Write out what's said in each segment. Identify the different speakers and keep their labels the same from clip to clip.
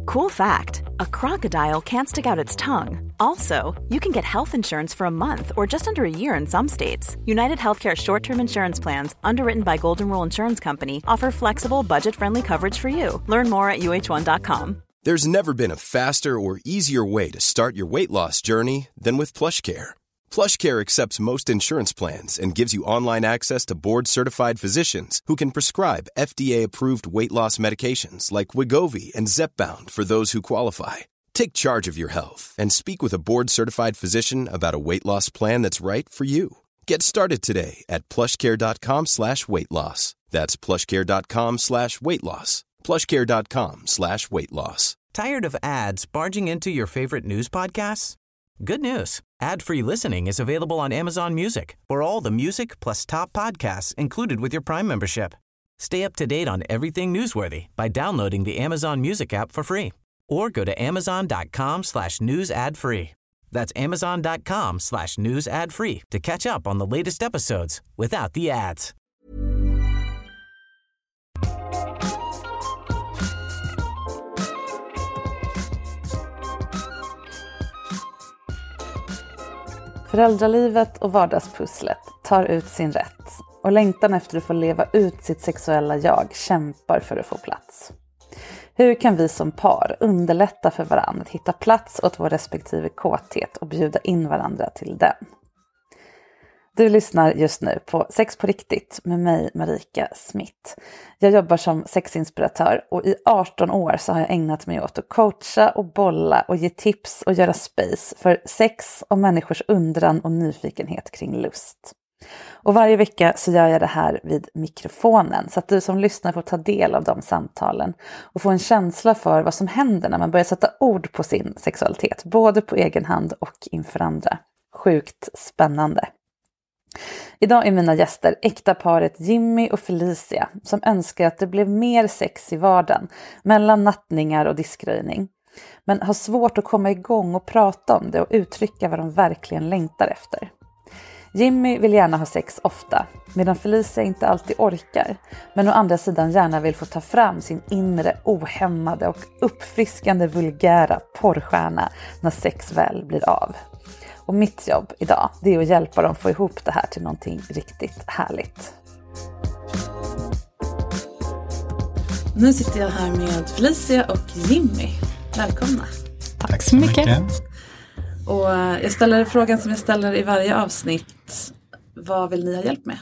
Speaker 1: Cool fact, a crocodile can't stick out its tongue. Also, you can get health insurance for a month or just under a year in some states. United Healthcare short-term insurance plans, underwritten by Golden Rule Insurance Company, offer flexible, budget-friendly coverage for you. Learn more at uh1.com.
Speaker 2: There's never been a faster or easier way to start your weight loss journey than with PlushCare. PlushCare accepts most insurance plans and gives you online access to board-certified physicians who can prescribe FDA-approved weight loss medications like Wegovy and Zepbound for those who qualify. Take charge of your health and speak with a board-certified physician about a weight loss plan that's right for you. Get started today at plushcare.com/weightloss. That's plushcare.com/weightloss. plushcare.com/weightloss.
Speaker 3: Tired of ads barging into your favorite news podcasts? Good news. Ad-free listening is available on Amazon Music for all the music plus top podcasts included with your Prime membership. Stay up to date on everything newsworthy by downloading the Amazon Music app for free or go to amazon.com/news ad free. That's amazon.com/news ad free to catch up on the latest episodes without the ads.
Speaker 4: Föräldralivet och vardagspusslet tar ut sin rätt och längtan efter att få leva ut sitt sexuella jag kämpar för att få plats. Hur kan vi som par underlätta för varandra att hitta plats åt vår respektive kåthet och bjuda in varandra till den? Du lyssnar just nu på Sex på riktigt med mig, Marika Smith. Jag jobbar som sexinspiratör och i 18 år så har jag ägnat mig åt att coacha och bolla och ge tips och göra space för sex och människors undran och nyfikenhet kring lust. Och varje vecka så gör jag det här vid mikrofonen så att du som lyssnar får ta del av de samtalen och få en känsla för vad som händer när man börjar sätta ord på sin sexualitet, både på egen hand och inför andra. Sjukt spännande. Idag är mina gäster äkta paret Jimmy och Felicia som önskar att det blev mer sex i vardagen mellan nattningar och diskröjning, men har svårt att komma igång och prata om det och uttrycka vad de verkligen längtar efter. Jimmy vill gärna ha sex ofta, medan Felicia inte alltid orkar, men å andra sidan gärna vill få ta fram sin inre ohämmade och uppfriskande vulgära porrstjärna när sex väl blir av. Och mitt jobb idag, det är att hjälpa dem få ihop det här till någonting riktigt härligt. Nu sitter jag här med Felicia och Jimmy. Välkomna.
Speaker 5: Tack så mycket.
Speaker 4: Och jag ställer frågan som jag ställer i varje avsnitt. Vad vill ni ha hjälp med?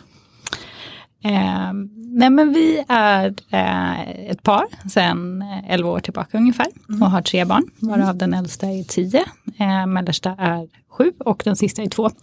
Speaker 5: Nej, men vi är ett par sedan 11 år tillbaka ungefär och har 3 barn, varav den äldsta är 10, mellersta är 7 och den sista är 2.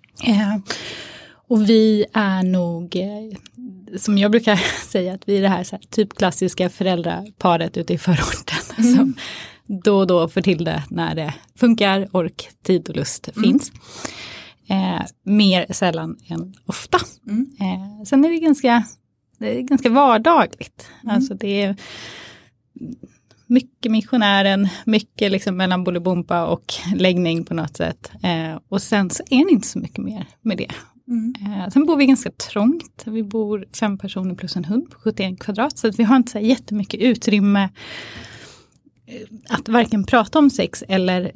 Speaker 5: Och vi är nog, som jag brukar säga, att vi är det här, så här typ klassiska föräldraparet ute i förorten som då och då får till det när det funkar, ork, tid och lust finns. Mer sällan än ofta. Sen är det ganska vardagligt. Alltså det är mycket missionären, mycket liksom mellan bolibompa och läggning på något sätt. Och sen så är det inte så mycket mer med det. Sen bor vi ganska trångt. Vi bor 5 personer plus en hund på 71 kvadrat. Så att vi har inte så jättemycket utrymme att varken prata om sex eller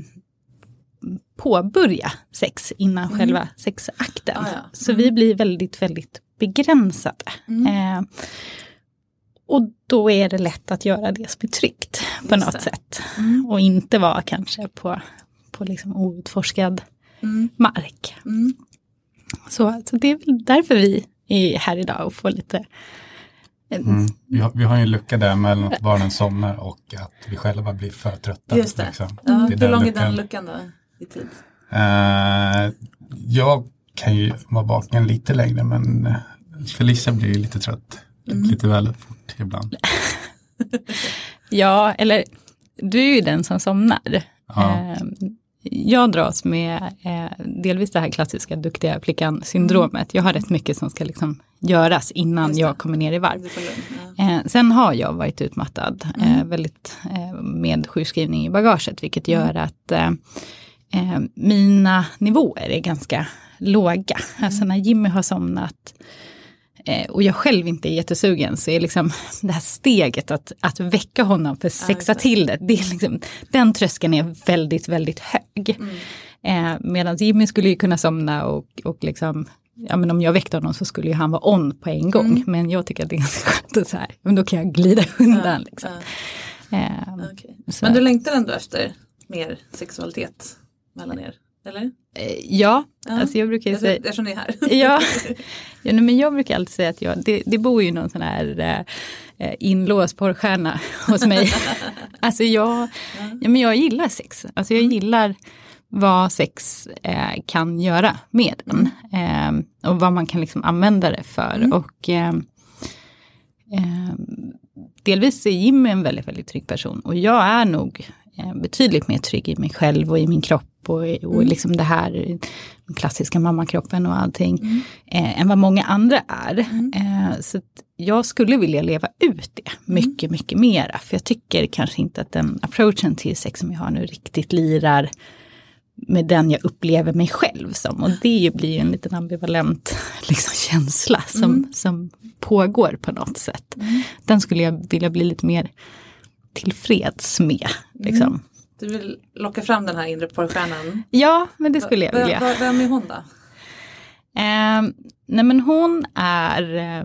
Speaker 5: påbörja sex innan själva sexakten. Så vi blir väldigt, väldigt begränsade. Och då är det lätt att göra det som är tryggt på något sätt. Och inte vara kanske på liksom outforskad mark. Så det är väl därför vi är här idag och får lite...
Speaker 6: Vi har ju en lucka där mellan att barnen somnar och att vi själva blir för trötta.
Speaker 4: Just det.
Speaker 6: Liksom.
Speaker 4: Ja, hur lång är den luckan då i tid?
Speaker 6: Jag kan ju vara vaken lite längre, men Felicia blir ju lite trött. Lite väl fort ibland.
Speaker 5: Ja, eller du är ju den som somnar. Ja. Jag dras med delvis det här klassiska duktiga flickan-syndromet. Jag har rätt mycket som ska liksom göras innan jag kommer ner i varv. Sen har jag varit utmattad väldigt med sjukskrivning i bagaget, vilket gör att mina nivåer är ganska låga. Alltså när Jimmy har somnat och jag själv inte är jättesugen, så är liksom det här steget att väcka honom för sexa till det är liksom, den tröskeln är väldigt, väldigt hög. Medan Jimmy skulle ju kunna somna och liksom, ja, men om jag väckte honom så skulle ju han vara on på en gång. Men jag tycker att det är ganska skönt att så här, men då kan jag glida undan liksom.
Speaker 4: Okay. Men du längtar ändå efter mer sexualitet mellan er, eller?
Speaker 5: Ja, alltså jag brukar säga...
Speaker 4: Eftersom ni är här.
Speaker 5: ja, men jag brukar alltid säga att det bor ju någon sån här inlåst porrstjärna hos mig. Alltså men jag gillar sex. Alltså jag gillar vad sex kan göra med den. Och vad man kan liksom använda det för. Och delvis är Jimmy en väldigt, väldigt trygg person. Och jag är nog betydligt mer trygg i mig själv och i min kropp. Och liksom det här, den klassiska mammakroppen och allting. Än vad många andra är. Så att jag skulle vilja leva ut det mycket, mycket mera. För jag tycker kanske inte att den approachen till sex som jag har nu riktigt lirar med den jag upplever mig själv som. Och det blir ju en liten ambivalent liksom, känsla som pågår på något sätt. Den skulle jag vilja bli lite mer tillfreds med. Liksom.
Speaker 4: Du vill locka fram den här inre porrstjärnan?
Speaker 5: Ja, men det skulle jag vilja.
Speaker 4: Vem är hon då?
Speaker 5: Nej, men hon är...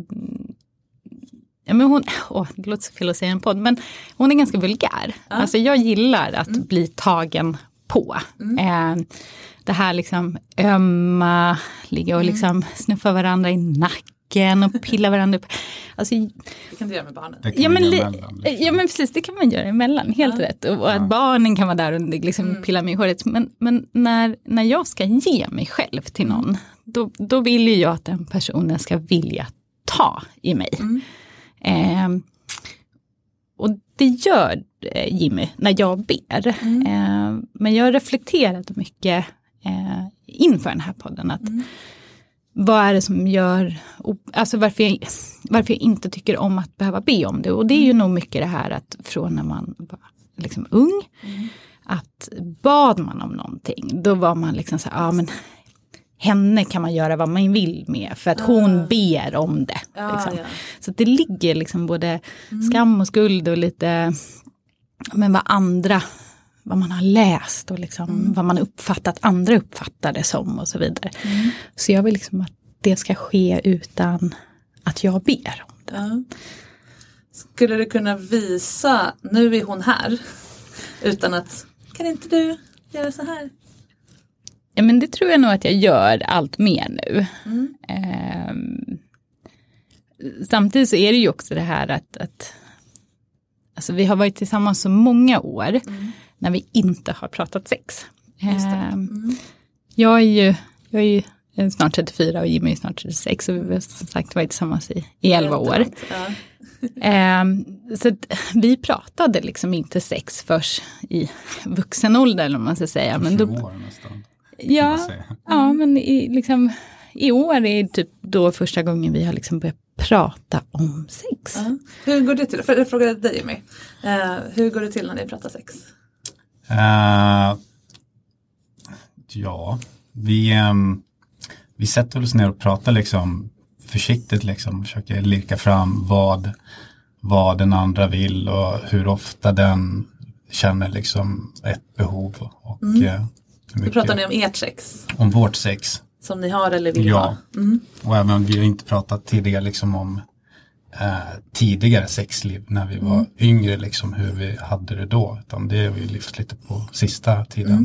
Speaker 5: det låter så fel att säga en podd, men hon är ganska vulgär. Alltså jag gillar att bli tagen på. Det här liksom ömma, ligga och liksom snuffa varandra i nacken och pilla varandra upp. Alltså,
Speaker 4: det kan du göra med barnen.
Speaker 5: Ja, men precis, det kan man göra emellan, helt rätt. Och att barnen kan vara där och liksom pilla mig i håret. Men när jag ska ge mig själv till någon, då vill ju jag att den personen ska vilja ta i mig. Och det gör Jimmy när jag ber. Men jag har reflekterat mycket inför den här podden. Att vad är det som gör... Alltså varför jag inte tycker om att behöva be om det. Och det är ju nog mycket det här att från när man var liksom ung. Att bad man om någonting. Då var man liksom så här, men... Henne kan man göra vad man vill med. För att hon ber om det. Liksom. Så att det ligger liksom både skam och skuld och lite... Men vad man har läst och liksom, vad man har uppfattat. Andra uppfattar det som och så vidare. Så jag vill liksom att det ska ske utan att jag ber om det.
Speaker 4: Skulle du kunna visa, nu är hon här. Utan att, kan inte du göra så här?
Speaker 5: Ja, men det tror jag nog att jag gör allt mer nu. Samtidigt så är det ju också det här att alltså vi har varit tillsammans så många år när vi inte har pratat sex. Jag är ju snart 34 och Jimmy är snart 36 och vi har som sagt varit tillsammans i 11 år. Så att vi pratade liksom inte sex först i vuxen ålder, eller om man ska säga. Men då,
Speaker 6: 20 år nästan.
Speaker 5: Ja, men i år är typ då första gången vi har liksom börjat prata om sex.
Speaker 4: Hur går det till? För jag frågade dig, Jimmy. Hur går det till när ni pratar sex?
Speaker 6: Ja, vi sätter oss ner och pratar liksom försiktigt liksom, försöker lirka fram vad den andra vill och hur ofta den känner liksom ett behov. Och
Speaker 4: Då pratar ni om ert sex?
Speaker 6: Om vårt sex.
Speaker 4: Som ni har eller vill ha?
Speaker 6: Och även vi har inte pratat tidigare liksom om tidigare sexliv när vi var yngre, liksom hur vi hade det då. Utan det har vi lyft lite på sista tiden.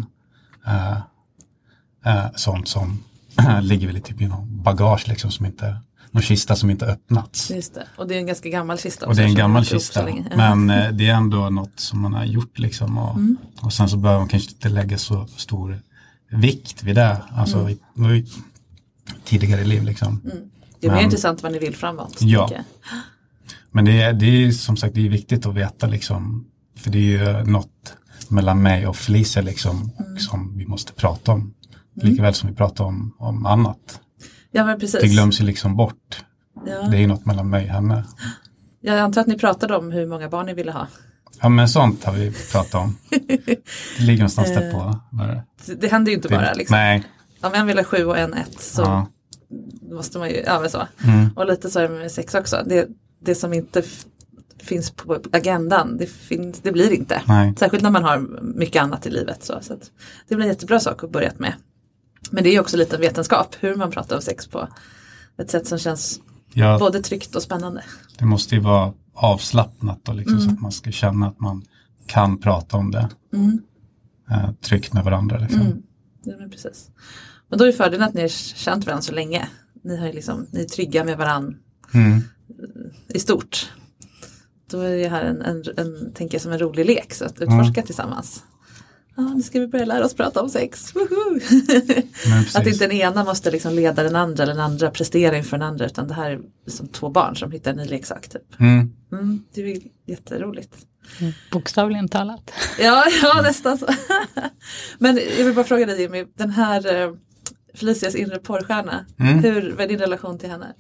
Speaker 6: Sånt som ligger väl typ i någon bagage liksom, som inte, någon kista som inte öppnats.
Speaker 4: Just det. Och det är en ganska gammal kista.
Speaker 6: Och det är en gammal kista. Men det är ändå något som man har gjort liksom. Och sen så behöver man kanske inte lägga så stor vikt vid det. Alltså tidigare i liv liksom.
Speaker 4: Det är mer intressant vad ni vill framåt.
Speaker 6: Ja. Men det är som sagt, det är viktigt att veta liksom. För det är ju något mellan mig och Felicia liksom. Som vi måste prata om. Likaväl som vi pratar om annat.
Speaker 4: Ja, men precis.
Speaker 6: Det glöms ju liksom bort. Ja. Det är något mellan mig och henne.
Speaker 4: Jag antar att ni pratade om hur många barn ni ville ha.
Speaker 6: Ja, men sånt har vi pratat om. Det ligger någonstans där på.
Speaker 4: Det händer ju inte bara liksom.
Speaker 6: Nej.
Speaker 4: Om en vill ha 7 och en 1 så måste man ju, men så. Och lite så är det med sex också. Det som inte finns på agendan, det blir inte.
Speaker 6: Nej.
Speaker 4: Särskilt när man har mycket annat i livet. Så att det blir en jättebra sak att börja med. Men det är ju också lite vetenskap, hur man pratar om sex på ett sätt som känns både tryggt och spännande. Det
Speaker 6: måste ju vara avslappnat och liksom, så att man ska känna att man kan prata om det. Tryggt med varandra. Liksom.
Speaker 4: Ja, men precis. Och då är fördelen att ni har känt varandra så länge. Ni är trygga med varandra i stort. Då är det här en tänker jag, som en rolig lek, så att utforska tillsammans. Nu ska vi börja lära oss prata om sex. Att inte den ena måste liksom leda den andra eller den andra prestera inför den andra, utan det här är som två barn som hittar en ny leksak typ. Det är jätteroligt.
Speaker 5: Bokstavligen talat.
Speaker 4: Ja, nästan så. Men jag vill bara fråga dig, Jimmy, den här Felicias inre porrstjärna, vad är din relation till henne?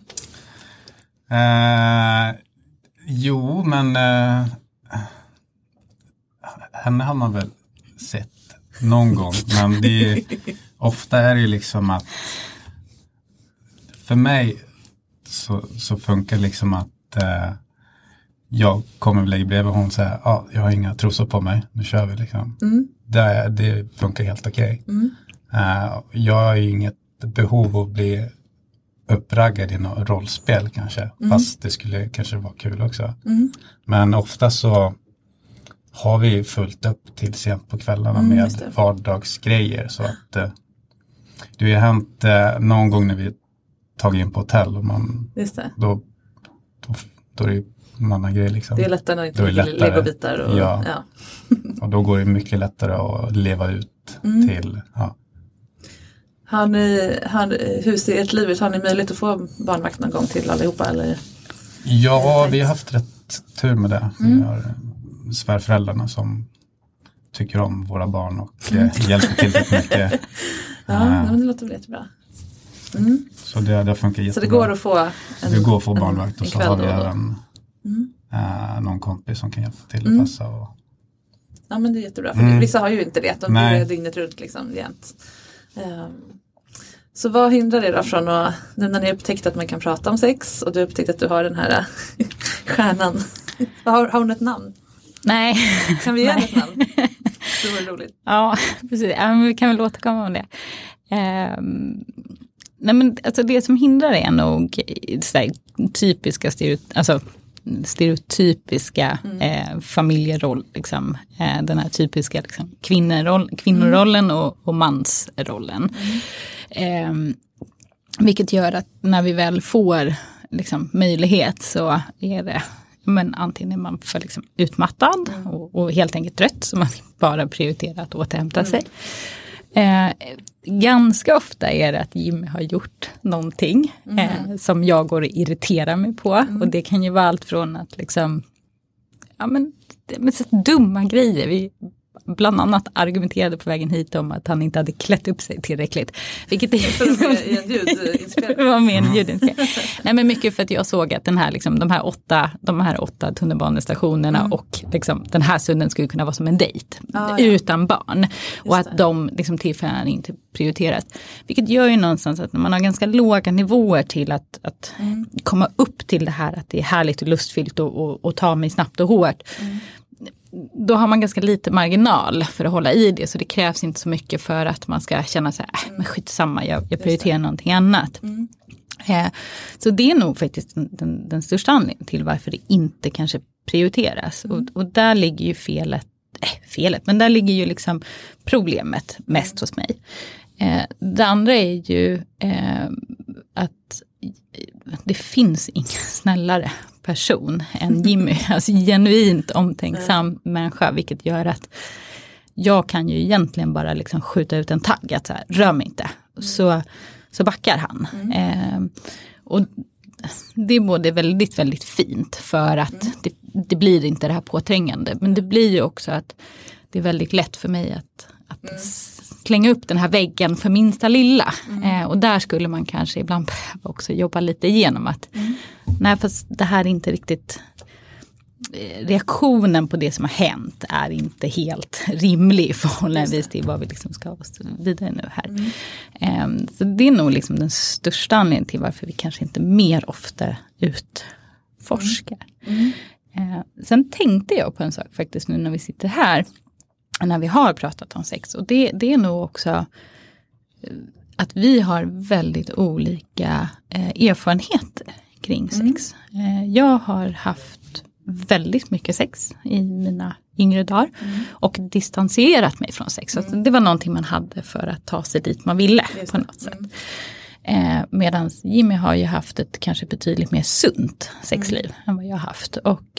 Speaker 6: Jo, men henne har man väl sett någon gång, men ofta är det liksom att för mig så funkar liksom att jag kommer väl lägga bredvid och hon säger jag har inga trosor på mig, nu kör vi liksom. Det funkar helt okej. Jag har ju inget behov att bli uppraggad i något rollspel kanske, fast det skulle kanske vara kul också. Men ofta så har vi fullt upp till sent på kvällarna med vardagsgrejer, så att det har ju hänt någon gång när vi tagit in på hotell och man då är det en annan grej liksom.
Speaker 4: Det är lättare när det inte är legobitar och
Speaker 6: och då går det mycket lättare att leva ut till
Speaker 4: Hur ser ert liv ut? Har ni möjlighet att få barnvakt någon gång till allihopa? Eller?
Speaker 6: Ja, vi har haft rätt tur med det. Vi har svärföräldrarna som tycker om våra barn och hjälper till rätt mycket.
Speaker 4: Men det låter väl jättebra.
Speaker 6: Så det funkar jättebra.
Speaker 4: Så det går att få
Speaker 6: det går att få barnvakt, och så har vi även någon kompis som kan hjälpa till att passa.
Speaker 4: Ja, men det är jättebra. För vissa har ju inte det. De blir dygnet runt liksom jämt. Så vad hindrar det då från att, nu när ni har upptäckt att man kan prata om sex och du har upptäckt att du har den här stjärnan, har hon ett namn?
Speaker 5: Nej.
Speaker 4: Kan vi ge ett namn? Det vore roligt.
Speaker 5: Ja, precis. Vi kan väl återkomma om det. Nej, men alltså det som hindrar är nog sådär, typiska stereotypiska familjeroll, liksom, den här typiska liksom, kvinnorollen och mansrollen. Vilket gör att när vi väl får liksom, möjlighet så är det antingen är man för liksom, utmattad och helt enkelt trött, så man bara prioriterar att återhämta sig. Ganska ofta är det att Jimmy har gjort någonting som jag går och irriterar mig på. Och det kan ju vara allt från att liksom, med så dumma grejer. Vi bland annat argumenterade på vägen hit om att han inte hade klätt upp sig tillräckligt. Vilket var med en ljudinspelning. Nej, men mycket för att jag såg att den här, liksom, de här åtta tunnelbanestationerna och liksom, den här stunden skulle kunna vara som en dejt utan barn. Och att de liksom, tillfällen inte prioriteras. Vilket gör ju någonstans att när man har ganska låga nivåer till att komma upp till det här att det är härligt och lustfyllt och ta mig snabbt och hårt. Då har man ganska lite marginal för att hålla i det. Så det krävs inte så mycket för att man ska känna så här, men skitsamma, jag prioriterar någonting annat. Så det är nog faktiskt den största anledningen till varför det inte kanske prioriteras. Och där ligger ju felet, men där ligger ju liksom problemet mest hos mig. Det andra är ju att det finns ingen snällare person än Jimmy. Alltså genuint omtänksam människa, vilket gör att jag kan ju egentligen bara liksom skjuta ut en tagg att så här, rör mig inte. Så backar han. Och det är både väldigt, väldigt fint för att det blir inte det här påträngande. Men det blir ju också att det är väldigt lätt för mig att slänga upp den här väggen för minsta lilla. Och där skulle man kanske ibland behöva också jobba lite igenom att nej, fast det här är inte riktigt, reaktionen på det som har hänt är inte helt rimlig förhållandevis till vad vi liksom ska oss vidare nu här. Så det är nog liksom den största anledningen till varför vi kanske inte mer ofta utforskar. Sen tänkte jag på en sak faktiskt nu när vi sitter här, när vi har pratat om sex, och det är nog också att vi har väldigt olika erfarenheter kring sex. Jag har haft väldigt mycket sex i mina yngre dagar och distanserat mig från sex. Alltså det var någonting man hade för att ta sig dit man ville på något sätt. Medan Jimmy har ju haft ett kanske betydligt mer sunt sexliv än vad jag har haft. Och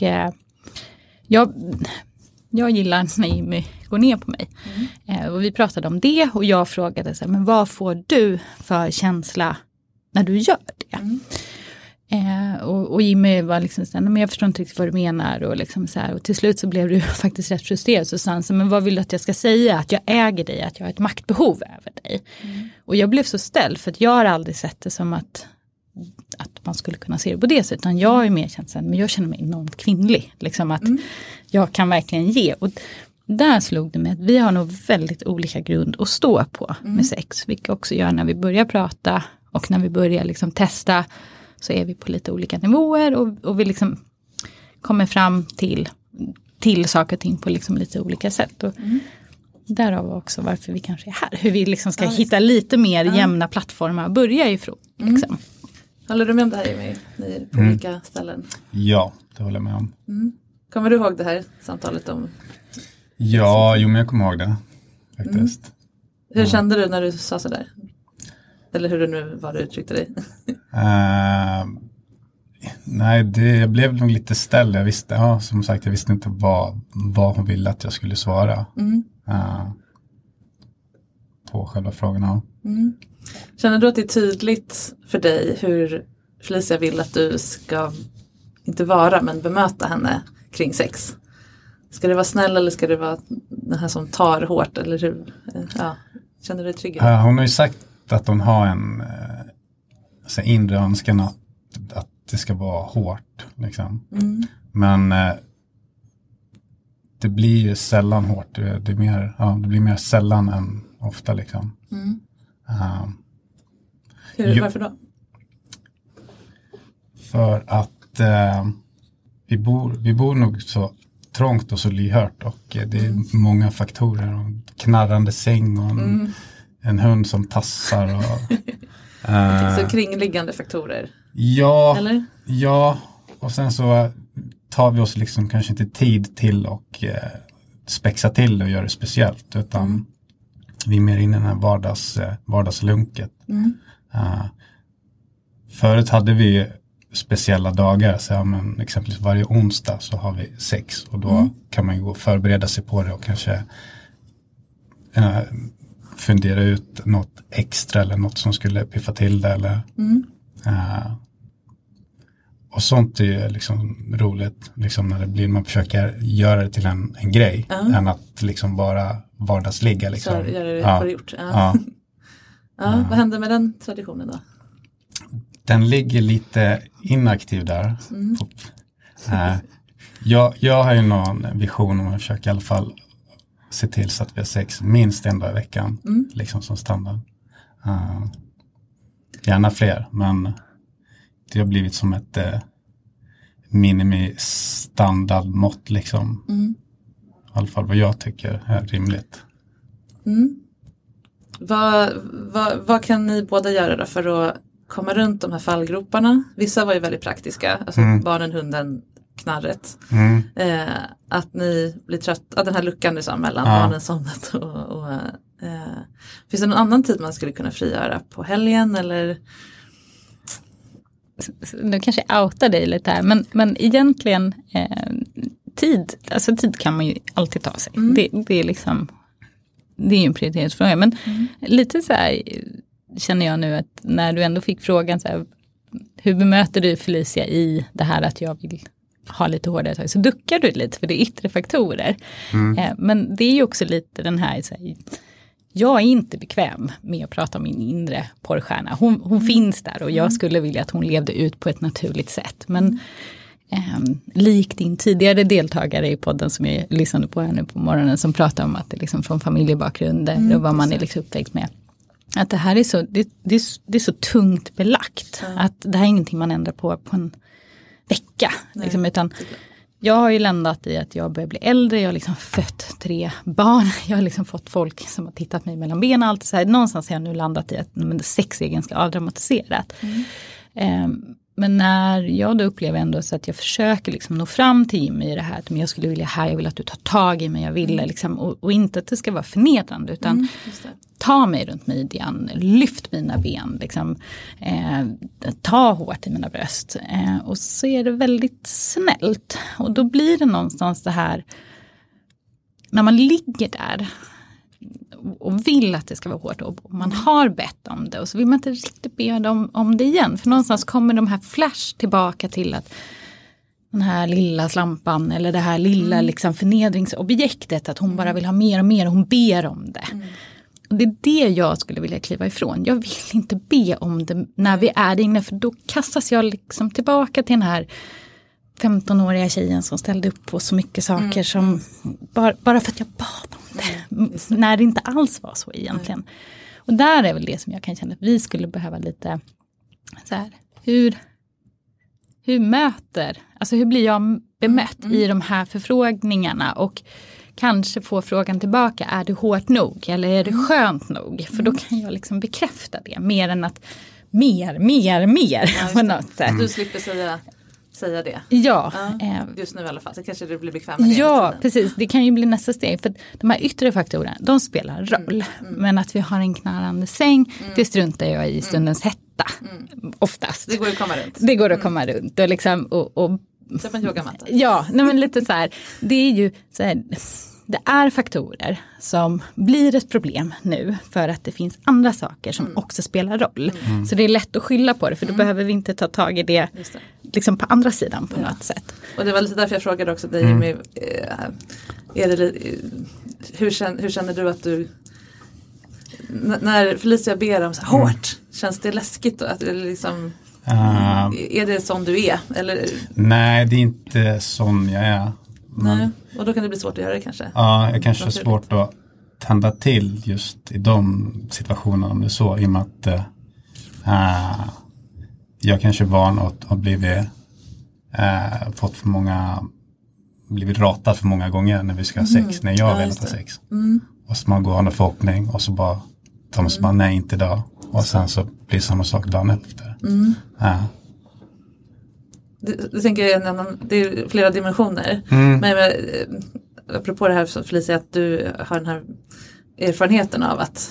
Speaker 5: jag gillar när Jimmy går ner på mig. Och vi pratade om det och jag frågade så här, men vad får du för känsla när du gör det? Och Jimmy var liksom så här, men jag förstår inte riktigt vad du menar och liksom så här, och till slut så blev du faktiskt rätt frustrerad, så sa han så, men vad vill du att jag ska säga, att jag äger dig, att jag har ett maktbehov över dig? Och jag blev så ställd för att jag har aldrig sett det som att man skulle kunna se det på det sättet, utan jag är mer känt så här, men jag känner mig enormt kvinnlig, liksom att jag kan verkligen ge, och där slog det mig att vi har nog väldigt olika grund att stå på med sex, vilket också gör när vi börjar prata och när vi börjar liksom testa, så är vi på lite olika nivåer och vi liksom kommer fram till saker och ting på liksom lite olika sätt. Och därav också varför vi kanske är här. Hur vi liksom ska hitta lite mer jämna plattformar att börja ifrån. Liksom.
Speaker 4: Håller du med om det här, Jimmy? Ni är på olika ställen.
Speaker 6: Ja, det håller jag med om.
Speaker 4: Kommer du ihåg det här samtalet om?
Speaker 6: Ja, men jag kommer ihåg det faktiskt.
Speaker 4: Hur kände du när du sa sådär? Eller hur det nu var du uttryckte dig?
Speaker 6: Nej, jag blev nog lite ställd. Jag visste, som sagt, jag visste inte vad hon ville att jag skulle svara på själva frågorna.
Speaker 4: Känner du att det är tydligt för dig hur Felicia vill att du ska, inte vara, men bemöta henne kring sex? Ska det vara snäll eller ska det vara den här som tar hårt? Eller hur? Känner du dig trygg?
Speaker 6: Hon har ju sagt att hon har en inre önskan att det ska vara hårt. Liksom. Men det blir ju sällan hårt. Det blir mer sällan än ofta. Liksom.
Speaker 4: Varför då?
Speaker 6: För att vi bor nog så trångt och så lyhört. Och det är många faktorer. En knarrande säng och en hund som tassar.
Speaker 4: Så kringliggande faktorer?
Speaker 6: Ja,
Speaker 4: eller?
Speaker 6: Ja, och sen så tar vi oss liksom kanske inte tid till och spexa till och göra det speciellt, utan vi är mer inne i den här vardagslunket. Förut hade vi speciella dagar, så men exempelvis varje onsdag så har vi sex, och då kan man ju gå och förbereda sig på det och kanske fundera ut något extra eller något som skulle piffa till det eller och sånt är ju liksom roligt liksom när det blir, man försöker göra det till en grej än att liksom bara vardagsligga liksom.
Speaker 4: Så gör det för gjort. Vad händer med den traditionen då?
Speaker 6: Den ligger lite inaktiv där. Jag har ju någon vision om att försöka i alla fall se till så att vi har sex minst en dag i veckan. Liksom som standard. Gärna fler, men det har blivit som ett minimistandardmått liksom. I alla fall vad jag tycker är rimligt.
Speaker 4: Vad kan ni båda göra då för att komma runt de här fallgroparna? Vissa var ju väldigt praktiska. Alltså barnen, hunden, knarret. Att ni blir trött. Att den här luckan liksom mellan barnen somnat och finns det någon annan tid man skulle kunna frigöra på helgen eller?
Speaker 5: Nu kanske jag outar dig lite här, men egentligen tid kan man ju alltid ta sig. Det är liksom, det är ju en prioriteringsfråga, men lite så här känner jag nu att när du ändå fick frågan så här, hur bemöter du Felicia i det här att jag vill ha lite hårdare tag, så duckar du lite för det är yttre faktorer. Men det är ju också lite den här, så här, jag är inte bekväm med att prata om min inre porrstjärna. Hon finns där och jag skulle vilja att hon levde ut på ett naturligt sätt. Men likt din tidigare deltagare i podden som jag lyssnade på här nu på morgonen, som pratar om att det liksom från familjebakgrunder och vad man är liksom uppväxt med. Att det här är så, det är så tungt belagt. Att det här är ingenting man ändrar på en vecka. Liksom, utan jag har ju landat i att jag börjar bli äldre. Jag har liksom fött 3 barn. Jag har liksom fått folk som har tittat mig mellan benen. Allt så här. Någonstans har jag nu landat i att sex är ganska avdramatiserat. Men när jag då upplever ändå så att jag försöker liksom nå fram till Jimmy i det här. Att jag skulle vilja här, jag vill att du tar tag i mig. Jag vill liksom, och inte att det ska vara förnedrande. Utan ta mig runt midjan, lyft mina ben. Liksom, ta hårt i mina bröst. Och så är det väldigt snällt. Och då blir det någonstans det här. När man ligger där och vill att det ska vara hårt och man har bett om det och så vill man inte riktigt be om det igen. För någonstans kommer de här flash tillbaka till att den här lilla slampan eller det här lilla liksom förnedringsobjektet, att hon bara vill ha mer och mer och hon ber om det. Och det är det jag skulle vilja kliva ifrån. Jag vill inte be om det när vi är inne, för då kastas jag liksom tillbaka till den här 15-åriga tjejen som ställde upp på så mycket saker som bara för att jag bad om det. När det inte alls var så egentligen. Och där är väl det som jag kan känna att vi skulle behöva lite så här, hur blir jag bemött i de här förfrågningarna, och kanske få frågan tillbaka, är du hårt nog eller är det skönt nog? För då kan jag liksom bekräfta det mer än att mer på något sätt.
Speaker 4: Du slipper säga det.
Speaker 5: Ja.
Speaker 4: Just nu i alla fall. Så kanske du blir bekväm med det.
Speaker 5: Ja, precis. Det kan ju bli nästa steg. För de här yttre faktorerna, de spelar roll. Men att vi har en knarrande säng, det struntar jag i stundens hetta. Oftast.
Speaker 4: Det går att komma runt.
Speaker 5: Det går att komma runt. Och liksom, och
Speaker 4: så en yogamatta.
Speaker 5: Ja, men lite så här. Det är ju så här, det är faktorer som blir ett problem nu för att det finns andra saker som också spelar roll. Så det är lätt att skylla på det, för då behöver vi inte ta tag i det liksom på andra sidan på något sätt.
Speaker 4: Och det var lite därför jag frågade också dig, Jimmy, hur känner du att du, när Felicia ber om så här, hårt, känns det läskigt då? Att det liksom, är det sån du är? Eller?
Speaker 6: Nej, det är inte sån jag är.
Speaker 4: Nej, och då kan det bli svårt att göra det kanske.
Speaker 6: Ja, jag kanske har svårt att tända till just i de situationerna, om det är så, i och med att jag kanske är van att ha blivit blivit ratad för många gånger när vi ska ha sex, när jag vill ha sex. Och så man går och har en förhoppning och så bara tar man så bara nej, inte idag. Och sen så blir samma sak dagen efter.
Speaker 4: Det tänker jag det är flera dimensioner. Men apropå det här som Felicia, att du har den här erfarenheten av att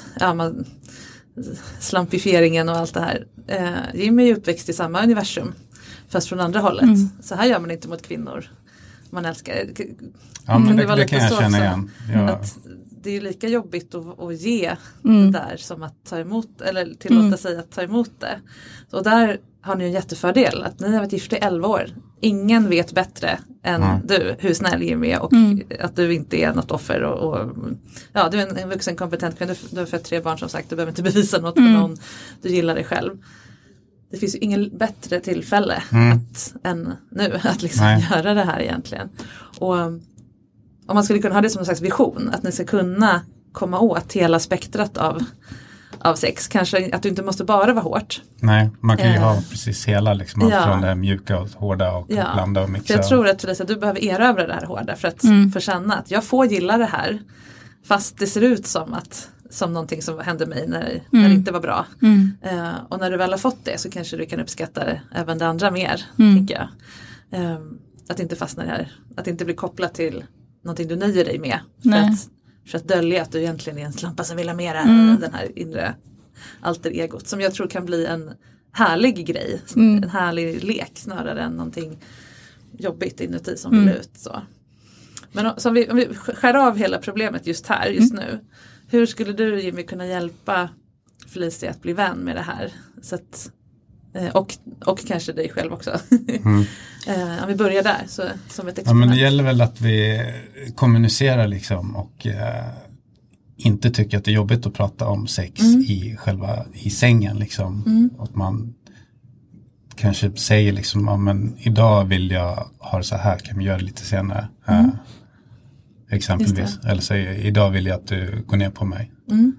Speaker 4: slampifieringen och allt det här. Jimmy är ju uppväxt i samma universum, fast från andra hållet. Så här gör man inte mot kvinnor man älskar.
Speaker 6: Ja, men det kan jag känna igen.
Speaker 4: Att det är lika jobbigt att ge det där som att ta emot, eller tillåta sig att ta emot det. Och där har ni en jättefördel, att ni har varit gifta i 11 år. Ingen vet bättre än du hur snäll Jimmy är, och att du inte är något offer. Och du är en vuxen kompetent kvinna, du har fött 3 barn som sagt, du behöver inte bevisa något för någon, du gillar dig själv. Det finns ju ingen bättre tillfälle än nu att liksom göra det här egentligen. Och om man skulle kunna ha det som en slags vision, att ni ska kunna komma åt hela spektrat av sex. Kanske att du inte måste bara vara hårt.
Speaker 6: Nej, man kan ju ha precis hela liksom, allt från det mjuka och hårda och blanda och mixa.
Speaker 4: För jag tror att Felicia, du behöver erövra det här hårda för att få känna att jag får gilla det här, fast det ser ut som någonting som hände mig när det inte var bra. Och när du väl har fått det så kanske du kan uppskatta det, även det andra mer, tycker jag. Att inte fastna i det här. Att inte bli kopplat till någonting du nöjer dig med. För att dölja att du egentligen är en slampa som vill ha mera, den här inre alter egot. Som jag tror kan bli en härlig grej. En härlig lek snarare än någonting jobbigt inuti som vill ut. Så. Men om vi skär av hela problemet just nu. Hur skulle du, Jimmy, kunna hjälpa Felicia att bli vän med det här? Så att, och kanske dig själv också. Om vi börjar där så, som ett experiment.
Speaker 6: Ja, men det gäller väl att vi kommunicerar liksom, och inte tycker att det är jobbigt att prata om sex i sängen liksom. Att man kanske säger liksom, ja, men idag vill jag ha det så här, kan vi göra det lite senare. Exempelvis. Eller säger, idag vill jag att du går ner på mig.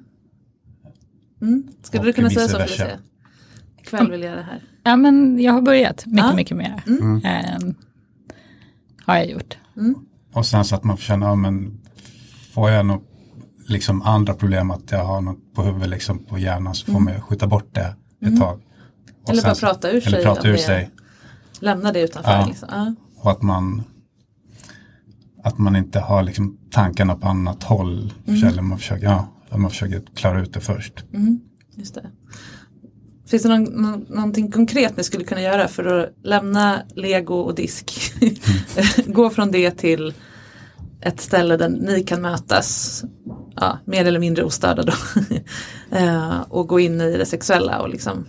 Speaker 4: Skulle du kunna säga så, Felicia? Ikväll vill jag göra det här.
Speaker 5: Ja, men jag har börjat mycket mer. Har jag gjort.
Speaker 6: Och sen så att man får känna, ja, men får jag något liksom andra problem, att jag har något på huvudet liksom på hjärnan, så får man skjuta bort det ett tag. Och
Speaker 4: eller bara prata ur sig.
Speaker 6: Eller prata ur sig.
Speaker 4: Lämna det utanför.
Speaker 6: Ja.
Speaker 4: Liksom.
Speaker 6: Och att man inte har liksom tankarna på annat håll. Eller man försöker klara ut det först.
Speaker 4: Just det. Finns det någonting konkret ni skulle kunna göra för att lämna Lego och disk? Gå från det till ett ställe där ni kan mötas, mer eller mindre ostörda då. Och gå in i det sexuella och liksom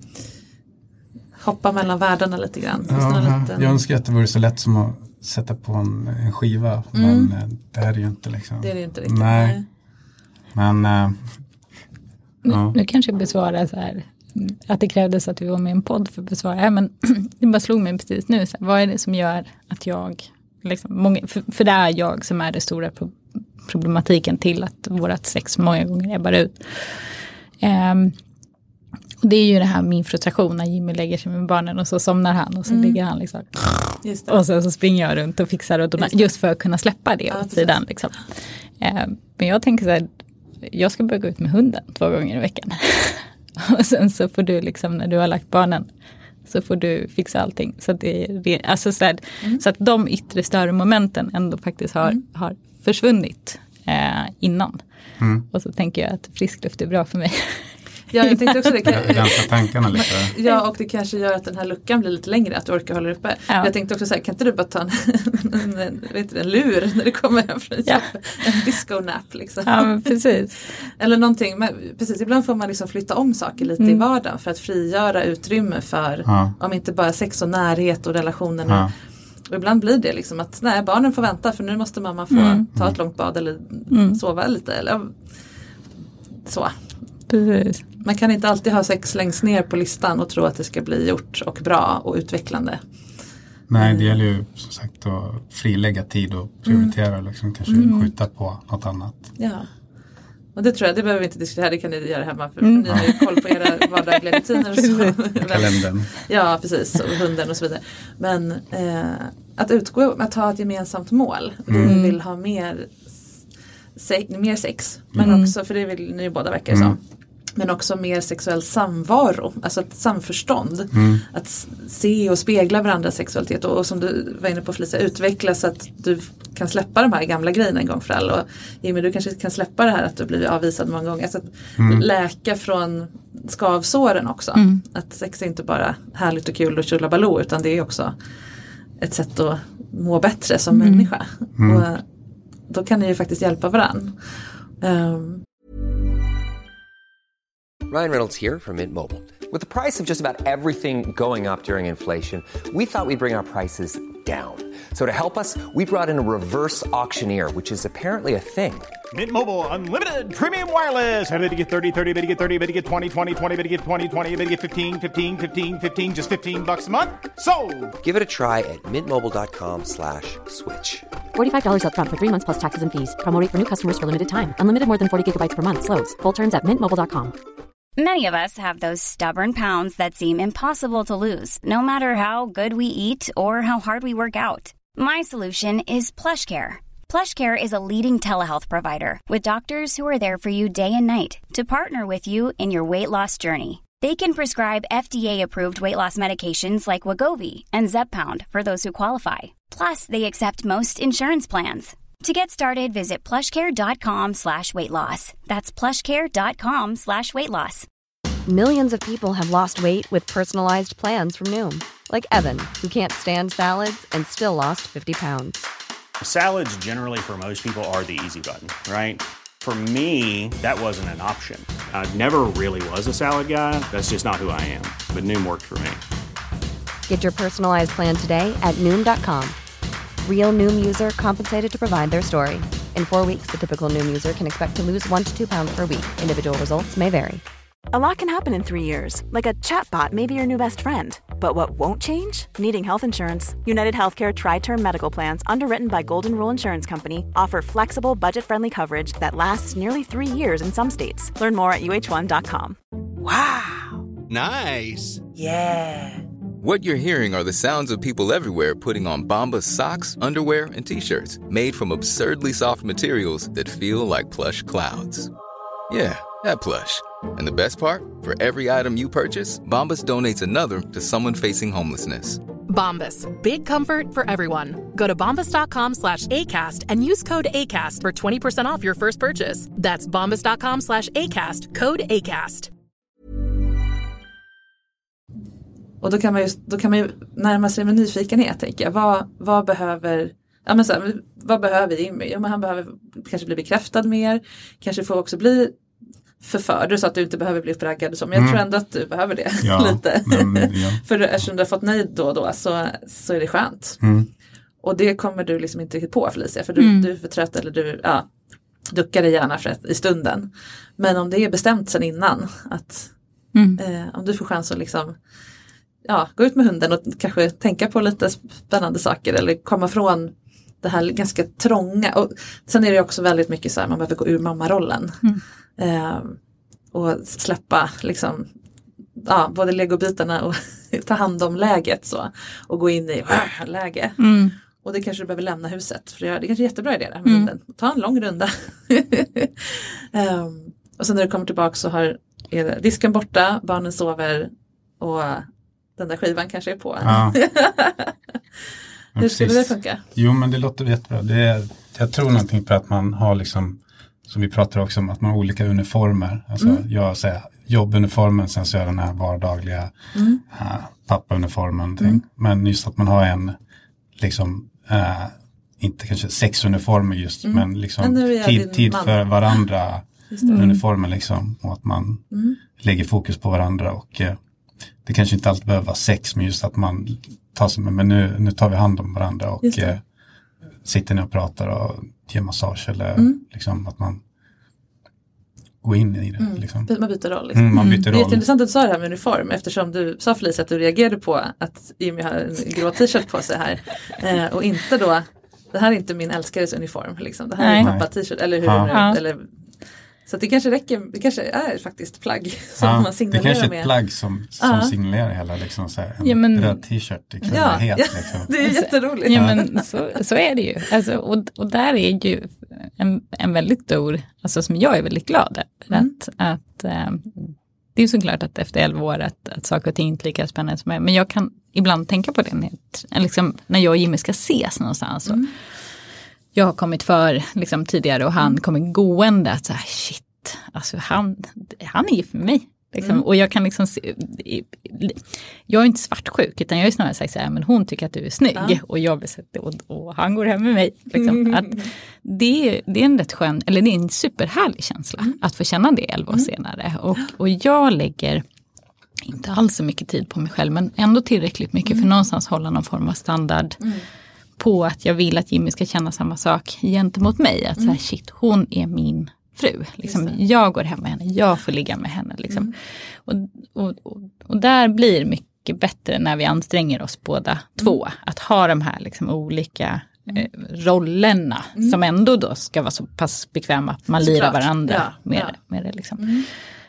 Speaker 4: hoppa mellan världarna lite grann.
Speaker 6: Jag önskar att det vore så lätt som att sätta på en skiva. Men det är det ju inte liksom.
Speaker 4: Det är det inte riktigt.
Speaker 6: Nej. Men
Speaker 5: nu kanske jag besvarar så här, att det krävdes att vi var med i en podd för att besvara. Men det bara slog mig precis nu. Så här, vad är det som gör att jag liksom, för det är jag som är det stora problematiken till att vårat sex många gånger ebbar ut. Och det är ju det här, min frustration när Jimmy lägger sig med barnen och så somnar han och så ligger han liksom.
Speaker 4: Just det.
Speaker 5: Och sen så springer jag runt och fixar och just för att kunna släppa det åt sidan liksom. Men jag tänker så här, jag ska börja gå ut med hunden 2 gånger i veckan. Och sen så får du liksom, när du har lagt barnen, så får du fixa allting. Så att alltså så att de yttre större momenten ändå faktiskt har försvunnit innan. Och så tänker jag att frisk luft är bra för mig.
Speaker 4: Ja, jag tänkte också det.
Speaker 6: Rensa tankarna lite.
Speaker 4: Ja, och det kanske gör att den här luckan blir lite längre, att du orkar hålla uppe. Ja. Jag tänkte också så här, kan inte du bara ta en lur när du kommer hem från jobbet? En disco-nap liksom.
Speaker 5: Ja, men precis.
Speaker 4: Eller någonting, men precis, ibland får man liksom flytta om saker lite i vardagen för att frigöra utrymme för, om inte bara sex och närhet och relationerna. Och ibland blir det liksom att, nej, barnen får vänta för nu måste mamma få ta ett långt bad eller sova lite eller så.
Speaker 5: Precis.
Speaker 4: Man kan inte alltid ha sex längst ner på listan och tro att det ska bli gjort och bra och utvecklande.
Speaker 6: Nej, det gäller ju som sagt att frilägga tid och prioritera liksom, kanske skjuta på något annat.
Speaker 4: Ja, och det tror jag, det behöver vi inte diskutera, det kan ni göra hemma för ni har ju koll på era vardagliga rutiner.
Speaker 6: Kalendern.
Speaker 4: Ja, precis, och hunden och så vidare. Men att ha ett gemensamt mål. Vi vill ha mer sex, men också, för det vill ni ju båda verkar som. Men också mer sexuell samvaro, alltså ett samförstånd. Att se och spegla varandras sexualitet och som du var inne på Felicia, utvecklas så att du kan släppa de här gamla grejerna en gång för alla. Och Jimmy, du kanske kan släppa det här att du blivit avvisad många gånger. Alltså att läka från skavsåren också. Att sex är inte bara härligt och kul och tjullabaloo, utan det är också ett sätt att må bättre som människa. Och då kan ni ju faktiskt hjälpa varann.
Speaker 7: Ryan Reynolds here from Mint Mobile. With the price of just about everything going up during inflation, we thought we'd bring our prices down. So to help us, we brought in a reverse auctioneer, which is apparently a thing.
Speaker 8: Mint Mobile Unlimited Premium Wireless. How to get 30, 30, bit to get 30, bit to get 20, 20, 20, bit to get 20, 20, bit to get 15, 15, 15, 15, just $15 a month? Sold!
Speaker 7: Give it a try at mintmobile.com/switch.
Speaker 9: $45 up front for 3 months plus taxes and fees. Promo rate for new customers for limited time. Unlimited more than 40 gigabytes per month. Slows full terms at mintmobile.com.
Speaker 10: Many of us have those stubborn pounds that seem impossible to lose, no matter how good we eat or how hard we work out. My solution is PlushCare. PlushCare is a leading telehealth provider with doctors who are there for you day and night to partner with you in your weight loss journey. They can prescribe FDA-approved weight loss medications like Wegovy and Zepbound for those who qualify. Plus, they accept most insurance plans. To get started, visit plushcare.com/weightloss. That's plushcare.com/weightloss.
Speaker 9: Millions of people have lost weight with personalized plans from Noom. Like Evan, who can't stand salads and still lost 50 pounds.
Speaker 8: Salads generally for most people are the easy button, right? For me, that wasn't an option. I never really was a salad guy. That's just not who I am. But Noom worked for me.
Speaker 9: Get your personalized plan today at Noom.com. Real Noom user compensated to provide their story. In 4 weeks, the typical Noom user can expect to lose 1 to 2 pounds per week. Individual results may vary.
Speaker 1: A lot can happen in 3 years, like a chatbot may be your new best friend. But what won't change? Needing health insurance. United Healthcare Tri-Term Medical Plans, underwritten by Golden Rule Insurance Company, offer flexible, budget-friendly coverage that lasts nearly 3 years in some states. Learn more at uh1.com.
Speaker 11: Wow.
Speaker 12: Nice.
Speaker 11: Yeah.
Speaker 13: What you're hearing are the sounds of people everywhere putting on Bombas socks, underwear, and T-shirts made from absurdly soft materials that feel like plush clouds. Yeah, that plush. And the best part? For every item you purchase, Bombas donates another to someone facing homelessness.
Speaker 14: Bombas. Big comfort for everyone. Go to bombas.com/ACAST and use code ACAST for 20% off your first purchase. That's bombas.com/ACAST. Code ACAST.
Speaker 4: Och då kan man ju närma sig med nyfikenhet, tänker jag. Vad behöver... Ja, men så här, vad behöver Jimmy? Ja, men han behöver kanske bli bekräftad mer. Kanske får också bli förförd så att du inte behöver bli uppraggad. Men jag tror ändå att du behöver det lite. För eftersom du har fått nej då och då så är det skönt. Och det kommer du liksom inte riktigt på, Felicia. För du är för trött eller du duckar dig gärna i stunden. Men om det är bestämt sedan innan att om du får chans att liksom gå ut med hunden och kanske tänka på lite spännande saker eller komma från det här ganska trånga. Och sen är det också väldigt mycket så här, man behöver gå ur mammarollen och släppa liksom både legobitarna och ta hand om läget så och gå in i läge. Och det kanske du behöver lämna huset, för det är kanske jättebra idé där med hunden. Ta en lång runda. Och sen när du kommer tillbaka så är disken borta, barnen sover och den där skivan kanske är på.
Speaker 6: Ja.
Speaker 4: Hur skulle det funka?
Speaker 6: Jo, men det låter jättebra. Jag tror någonting på att man har liksom, som vi pratar också om, att man har olika uniformer. Alltså jag säger jobbuniformen, sen så är den här vardagliga pappauniformen. Men just att man har en liksom inte kanske sexuniformer just, men liksom tid för varandra uniformer liksom, och att man lägger fokus på varandra och det kanske inte alltid behöver vara sex, men just att man tar sig med, men nu tar vi hand om varandra och sitter ner och pratar och ger massage eller liksom att man går in i det. Liksom.
Speaker 4: Man byter roll. Liksom.
Speaker 6: Man byter roll.
Speaker 4: Det är intressant att du sa det här med uniform, eftersom du sa, Felicia, att du reagerade på att Jimmy har en grå t-shirt på sig här och inte då, det här är inte min älskares uniform liksom. Det här är pappa t-shirt eller hur eller så att det kanske räcker, det kanske är faktiskt plagg som man signalerar med.
Speaker 6: Det kanske är ett plagg som signalerar hela liksom så här, en röd t-shirt. Liksom, liksom.
Speaker 4: Det är jätteroligt.
Speaker 5: Ja, men så är det ju. Alltså, och där är ju en väldigt stor, alltså som jag är väldigt glad att det är såklart att efter 11 år att saker och ting inte är lika spännande som jag. Men jag kan ibland tänka på det liksom, när jag och Jimmy ska ses någonstans. Så. Jag har kommit för liksom, tidigare och han kommer gående att så här, shit, alltså han är ju för mig. Liksom. Och jag kan liksom se, jag är inte svartsjuk, utan jag är snarare sagt så här, men hon tycker att du är snygg och jag vill sätta och han går hem med mig. Liksom. Att det är en rätt skön, eller det är en superhärlig känsla att få känna det 11 år senare. Och jag lägger inte alls så mycket tid på mig själv, men ändå tillräckligt mycket för någonstans hålla någon form av standard på att jag vill att Jimmy ska känna samma sak gentemot mig. Att så här, shit, hon är min fru. Liksom, jag går hem med henne, jag får ligga med henne. Liksom. Och där blir mycket bättre när vi anstränger oss båda två. Att ha de här liksom, olika rollerna som ändå då ska vara så pass bekväma att man lirar varandra med det. Liksom.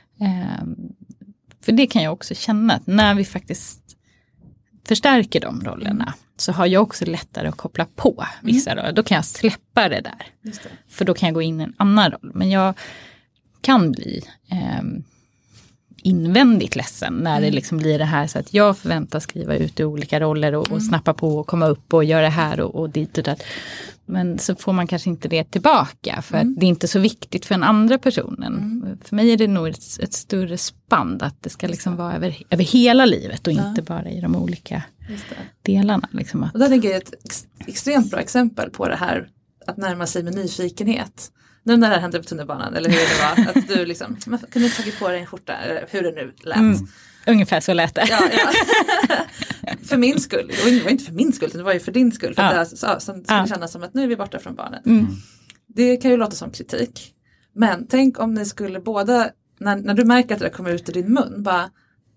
Speaker 5: För det kan jag också känna att när vi faktiskt förstärker de rollerna så har jag också lättare att koppla på vissa roller. Då kan jag släppa det där. Just det. För då kan jag gå in i en annan roll. Men jag kan bli invändigt ledsen när det liksom blir det här så att jag förväntas skriva ut i olika roller och snappa på och komma upp och göra det här och dit och där. Men så får man kanske inte det tillbaka för att det är inte så viktigt för den andra personen. För mig är det nog ett större spann att det ska liksom vara över hela livet och inte bara i de olika delarna. Liksom att...
Speaker 4: Och där tänker jag ett extremt bra exempel på det här att närma sig med nyfikenhet. Nu när det hände på tunnelbanan, eller hur det var, att du liksom, man kunde tagit på dig en skjorta, eller hur det nu lät.
Speaker 5: Ungefär så lät det.
Speaker 4: Ja. För min skull, och det var inte för min skull, det var ju för din skull, för att det skulle kännas som att nu är vi borta från barnen. Det kan ju låta som kritik, men tänk om ni skulle båda, när du märker att det kommer ut i din mun, bara,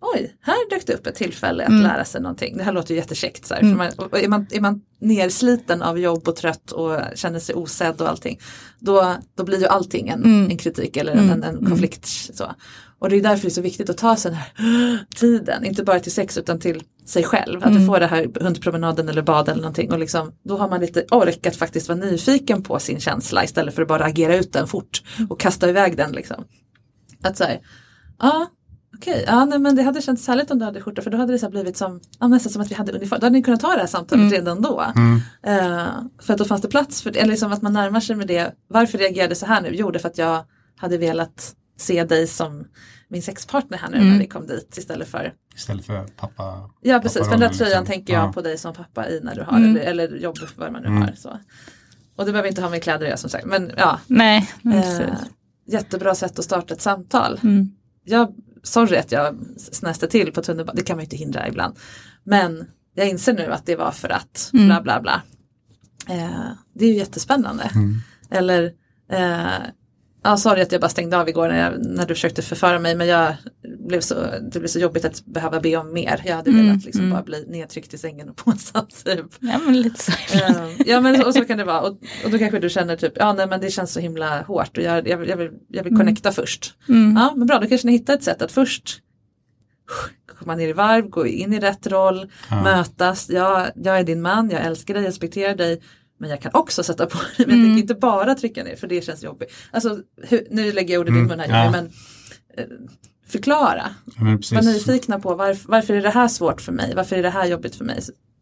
Speaker 4: oj, här dök det upp ett tillfälle att lära sig någonting. Det här låter ju jättekäckt. Så här, för är man nersliten av jobb och trött och känner sig osedd och allting, då blir ju allting en kritik eller en konflikt. Så. Och det är därför det är så viktigt att ta sig den här tiden, inte bara till sex utan till sig själv. Att du får det här hundpromenaden eller bad eller någonting och liksom, då har man lite ork att faktiskt vara nyfiken på sin känsla istället för att bara agera ut den fort och kasta iväg den liksom. Att säga, okej, men det hade känts härligt om du hade skjorta, för då hade det så blivit som, nästan som att vi hade uniform. Då hade ni kunnat ta det här samtalet redan då. För att då fanns det plats för det, eller liksom att man närmar sig med det. Varför reagerade så här nu? Jo, det för att jag hade velat se dig som min sexpartner här nu när vi kom dit istället för
Speaker 6: pappa.
Speaker 4: Ja, precis. För den där tröjan
Speaker 6: liksom.
Speaker 4: tänker jag på dig som pappa i när du har eller jobb vad man nu har. Så. Och det behöver inte ha med kläder att göra som sagt. Men ja.
Speaker 5: Nej,
Speaker 4: jättebra sätt att starta ett samtal. Sorry att jag snäste till på tunnelbanan. Det kan man ju inte hindra ibland. Men jag inser nu att det var för att bla bla bla. Det är ju jättespännande. Eller sorry att jag bara stängde av igår när du försökte förföra mig. Men det blev så jobbigt att behöva be om mer. Jag hade velat liksom bara bli nedtryckt i sängen och påsatt typ.
Speaker 5: Ja, men lite så.
Speaker 4: Ja, men så kan det vara. Och då kanske du känner typ, nej men det känns så himla hårt. Och jag vill connecta först. Ja, men bra, då kanske ni hittar ett sätt att först komma ner i varv, gå in i rätt roll, mötas. Jag är din man, jag älskar dig, jag respekterar dig. Men jag kan också sätta på det. Men jag tänker inte bara trycka ner, för det känns jobbigt. Alltså, nu lägger jag ordet i mun här. Men förklara. Var nyfikna på varför är det här svårt för mig? Varför är det här jobbigt för mig?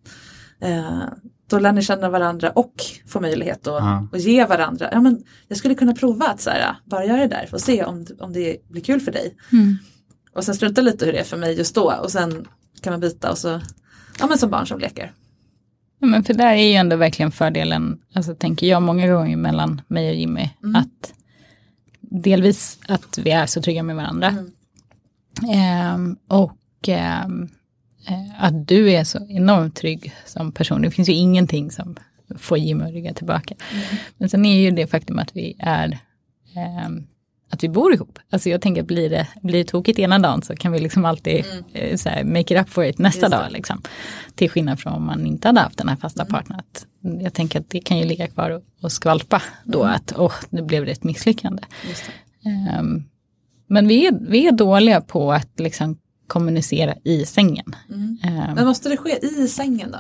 Speaker 4: Då lär ni känna varandra och få möjlighet att ge varandra. Ja, men jag skulle kunna prova att så här, bara göra det där och se om det blir kul för dig. Och sen strunta lite hur det är för mig just då. Och sen kan man byta och så, men som barn som leker.
Speaker 5: Ja, men för där är ju ändå verkligen fördelen, alltså tänker jag många gånger mellan mig och Jimmy, att delvis att vi är så trygga med varandra. Att du är så enormt trygg som person. Det finns ju ingenting som får Jimmy att rygga tillbaka. Men sen är ju det faktum att vi är att vi bor ihop. Alltså jag tänker att blir det tokigt ena dagen så kan vi liksom alltid så här, make it up for it nästa dag. Liksom. Till skillnad från om man inte hade haft den här fasta partnern. Jag tänker att det kan ju ligga kvar och skvalpa då att nu blev det ett misslyckande. Men vi är dåliga på att liksom kommunicera i sängen.
Speaker 4: Men måste det ske i sängen då?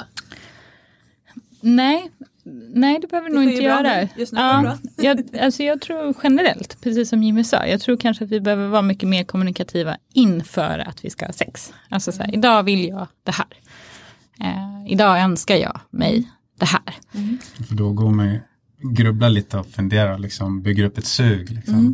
Speaker 5: Nej, det behöver nog inte göra.
Speaker 4: Just nu
Speaker 5: jag tror generellt, precis som Jimmy sa, jag tror kanske att vi behöver vara mycket mer kommunikativa inför att vi ska ha sex. Alltså så här, idag vill jag det här. Idag önskar jag mig det här.
Speaker 6: För då går man grubbla lite och fundera, liksom, bygger upp ett sug. Liksom.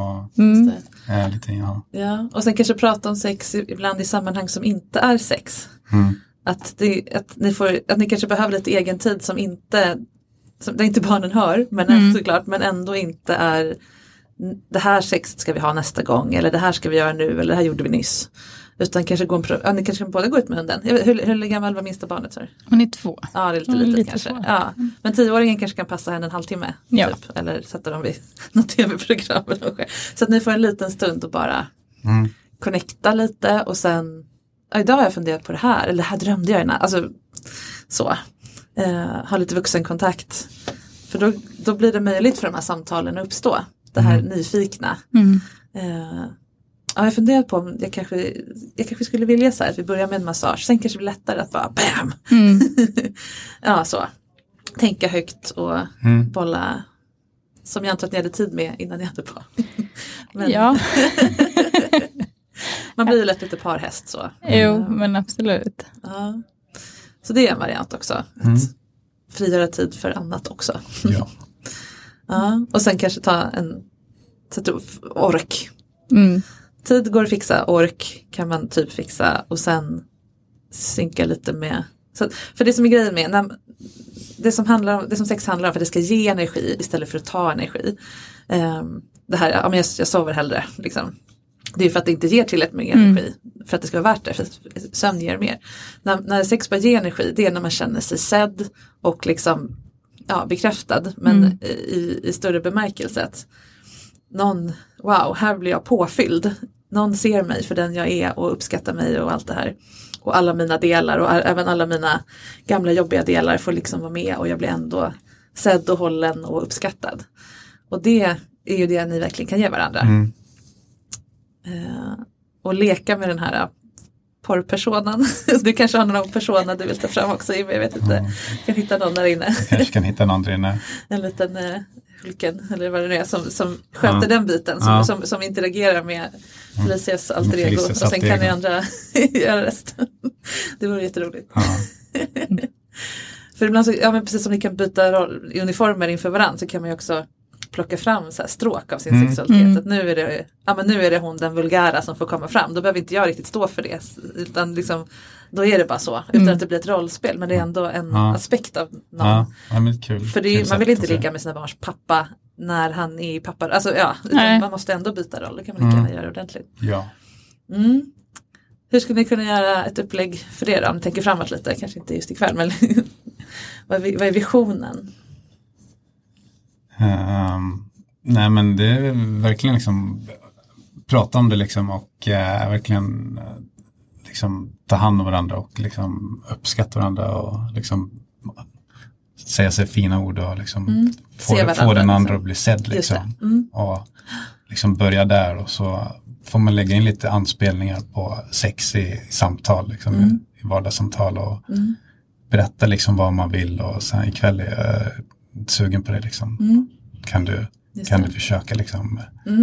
Speaker 4: Ja, och sen kanske prata om sex ibland i sammanhang som inte är sex. Att ni kanske behöver lite egen tid som där inte barnen hör, men såklart, men ändå inte är det här sexet ska vi ha nästa gång, eller det här ska vi göra nu, eller det här gjorde vi nyss. Utan kanske ni kanske kan båda gå ut med hunden. Hur gammal var minsta barnet? Så?
Speaker 5: Hon är 2.
Speaker 4: Ja, det är lite litet kanske. Ja. Men 10-åringen kanske kan passa henne en halvtimme. Typ, eller sätta dem vid något tv-program. Så att ni får en liten stund och bara connecta lite. Och sen, idag har jag funderat på det här. Eller det här drömde jag innan. Alltså, så. Ha lite vuxenkontakt. För då blir det möjligt för de här samtalen att uppstå. Det här nyfikna. Ja, jag funderar på om jag kanske skulle vilja så här, att vi börjar med en massage. Sen kanske det blir lättare att bara bam! Ja, så. Tänka högt och bolla som jag antar att ni hade tid med innan ni hade på. Men,
Speaker 5: ja.
Speaker 4: Man blir ju lätt lite parhäst så.
Speaker 5: Jo, men absolut.
Speaker 4: Ja. Så det är en variant också. Att frigöra tid för annat också.
Speaker 6: Ja.
Speaker 4: Ja. Och sen kanske ta en ork. Tid går att fixa, ork kan man typ fixa och sen synka lite med. Så, för det som är grejen med det som sex handlar om, för att det ska ge energi istället för att ta energi. Det här, jag sover hellre liksom. Det är för att det inte ger tillräckligt med energi för att det ska vara värt det, för sömn ger mer. När sex bara ger energi, det är när man känner sig sedd och liksom bekräftad, men i större bemärkelse. Wow, här blir jag påfylld någon ser mig för den jag är och uppskattar mig och allt det här. Och alla mina delar och även alla mina gamla jobbiga delar får liksom vara med och jag blir ändå sedd och hållen och uppskattad. Och det är ju det ni verkligen kan ge varandra. Och leka med den här porrpersonen. Du kanske har någon persona du vill ta fram också, jag vet inte. Kan hitta någon där inne.
Speaker 6: Kanske kan hitta någon där inne.
Speaker 4: En liten Hulken eller vad det nu är som sköter den biten. Som interagerar med Felicias alter ego. Och sen kan ni andra göra resten. Det vore jätteroligt. För ibland så, men precis som ni kan byta uniformer inför varandra så kan man ju också plocka fram så här stråk av sin sexualitet. Att nu är det hon den vulgära som får komma fram. Då behöver inte jag riktigt stå för det. Utan liksom, då är det bara så. Utan att det blir ett rollspel. Men det är ändå en aspekt av någon.
Speaker 6: Men kul.
Speaker 4: För det är, man vill inte ligga med sina barns pappa när han är pappa. Alltså man måste ändå byta roll. Det kan man lika gärna göra ordentligt.
Speaker 6: Ja.
Speaker 4: Hur skulle ni kunna göra ett upplägg för det då? Om ni tänker framåt lite. Kanske inte just ikväll. Men vad är visionen?
Speaker 6: Nej men det är verkligen liksom prata om det liksom och verkligen liksom ta hand om varandra och liksom uppskatta varandra och liksom säga sig fina ord och liksom få den andra att bli sedd liksom. Och liksom börja där och så får man lägga in lite anspelningar på sex i samtal liksom, i vardagssamtal och berätta liksom vad man vill och sen ikväll är jag sugen på det liksom. Kan du försöka liksom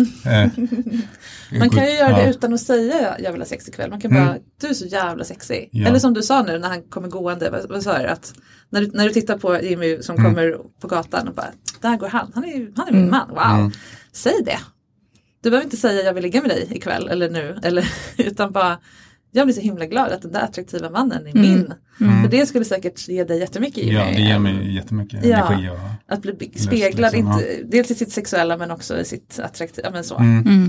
Speaker 4: man kan ju göra det utan att säga jag vill ha sex ikväll. Man kan bara, du är så jävla sexig. Eller som du sa nu när han kommer gående, vad sa du? Att när du tittar på Jimmy som kommer på gatan och bara, där går han är min man, wow. Säg det. Du behöver inte säga jag vill ligga med dig ikväll eller nu, utan bara jag blir så himla glad att den där attraktiva mannen är min. För det skulle säkert ge dig jättemycket i mig.
Speaker 6: Ja, det ger mig jättemycket energi. Och
Speaker 4: att bli speglad, liksom, dels i sitt sexuella men också i sitt attraktiva. Men så.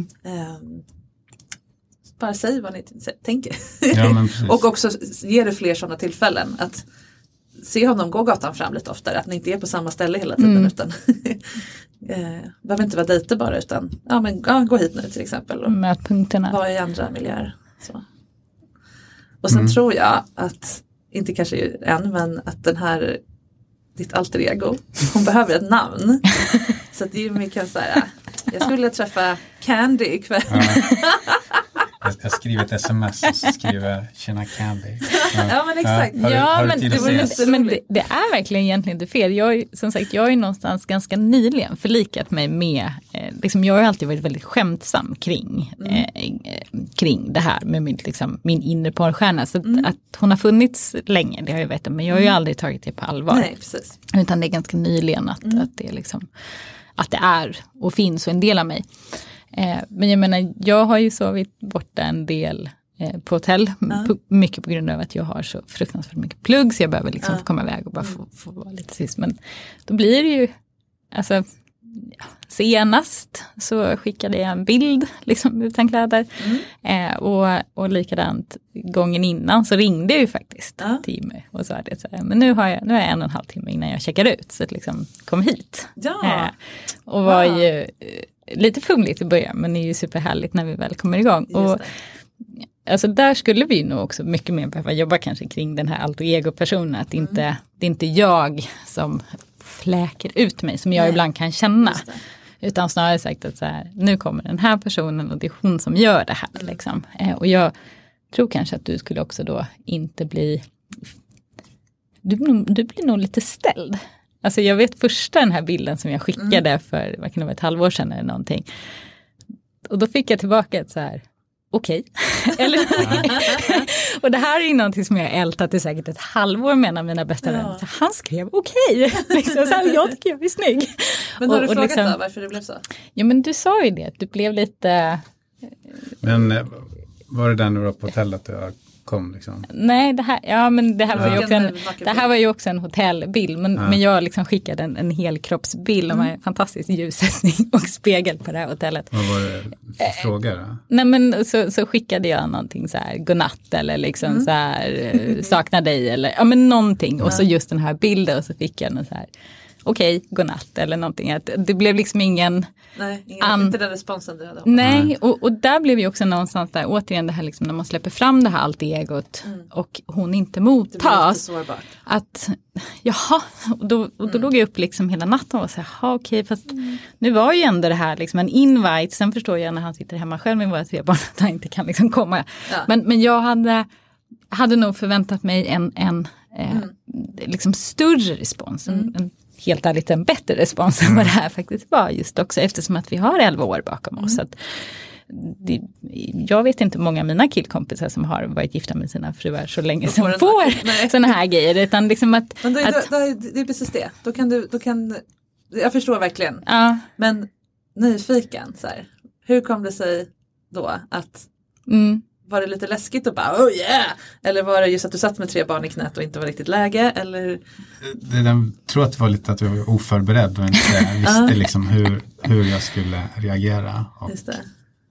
Speaker 4: Bara säg vad ni tänker. Och också ge det fler sådana tillfällen. Att se honom gå gatan fram lite oftare. Att ni inte är på samma ställe hela tiden. Utan behöver inte vara dejter bara. Utan gå hit nu till exempel. Och
Speaker 5: mötpunkterna.
Speaker 4: Vara i andra miljöer. Så. Och sen tror jag att, inte kanske än, men att den här, ditt alter ego, hon behöver ett namn. Så att Jimmy kan säga, jag skulle träffa Candy ikväll.
Speaker 6: Jag skriver ett sms och så skriver tjena Candy.
Speaker 4: Ja men exakt.
Speaker 5: Men det är verkligen egentligen inte fel. Jag är ju någonstans ganska nyligen förlikat mig med, liksom, jag har alltid varit väldigt skämtsam kring det här med min inre porrstjärna. Så att hon har funnits länge, det har jag vetat, men jag har ju aldrig tagit det på allvar.
Speaker 4: Nej, precis.
Speaker 5: Utan det är ganska nyligen att det är liksom, att det är och finns och en del av mig. Men jag menar, jag har ju sovit borta en del på hotell. Mycket på grund av att jag har så fruktansvärt mycket plugg. Så jag behöver liksom få komma iväg och bara få vara lite sist. Men då blir det ju, alltså senast så skickade jag en bild liksom utan kläder. Och likadant gången innan så ringde jag ju faktiskt till Jimmy och sa det så här, men nu har jag 1,5 timme innan jag checkar ut, så att liksom kom hit. Och var ju lite fumligt i början, men det är ju superhärligt när vi väl kommer igång. Och alltså där skulle vi nog också mycket mer behöva jobba kanske kring den här alter ego-personen, att det är inte jag som fläker ut mig som jag ibland kan känna. Utan snarare sagt att så här, nu kommer den här personen och det är hon som gör det här. Liksom. Och jag tror kanske att du skulle också då inte bli, du blir nog lite ställd. Alltså jag vet första den här bilden som jag skickade för, vad kan det vara, ett halvår sedan eller någonting. Och då fick jag tillbaka ett så här, okej. Eller och det här är ju någonting som jag ältat i säkert ett halvår med en av mina bästa vänner. Han skrev okej. Liksom, så här, jag tycker jag är snygg.
Speaker 4: Men har du frågat liksom, då varför det blev så?
Speaker 5: Ja men du sa ju det, att du blev lite...
Speaker 6: Men var det den du var på hotellet du kom liksom?
Speaker 5: Nej, det här var ju också en hotellbild. Men jag liksom skickade en hel kroppsbild med en fantastisk ljussättning och spegel på det här hotellet.
Speaker 6: Vad var det för fråga då?
Speaker 5: Nej men så skickade jag någonting så här, godnatt eller liksom så här, saknar dig eller ja men någonting. Och så just den här bilden och så fick jag någon så här, okej, godnatt eller någonting. Att det blev liksom ingen...
Speaker 4: Nej, inte den responsen du hade hoppat.
Speaker 5: Nej, och där blev ju också någonstans där, återigen det här liksom när man släpper fram det här allt egot och hon inte mottas. Att, jaha, och då låg jag upp liksom hela natten och sa, okej, fast nu var ju ändå det här liksom en invite. Sen förstår jag när han sitter hemma själv med våra 3 barn att han inte kan liksom komma. Ja. Men jag hade nog förväntat mig en liksom större respons, en helt ärligt en bättre respons än vad det här faktiskt var, just också eftersom att vi har 11 år bakom oss. Att jag vet inte många av mina killkompisar som har varit gifta med sina fruar så länge som får såna här grejer, utan liksom att...
Speaker 4: Men det är precis det. Då kan jag förstår verkligen. Ja. Men nyfiken, så här, hur kom det sig då att var det lite läskigt och bara, oh yeah! Eller var det just att du satt med 3 barn i knät och inte var riktigt läge? Eller?
Speaker 6: Jag tror att det var lite att jag var oförberedd och inte visste liksom hur jag skulle reagera. Och, just det.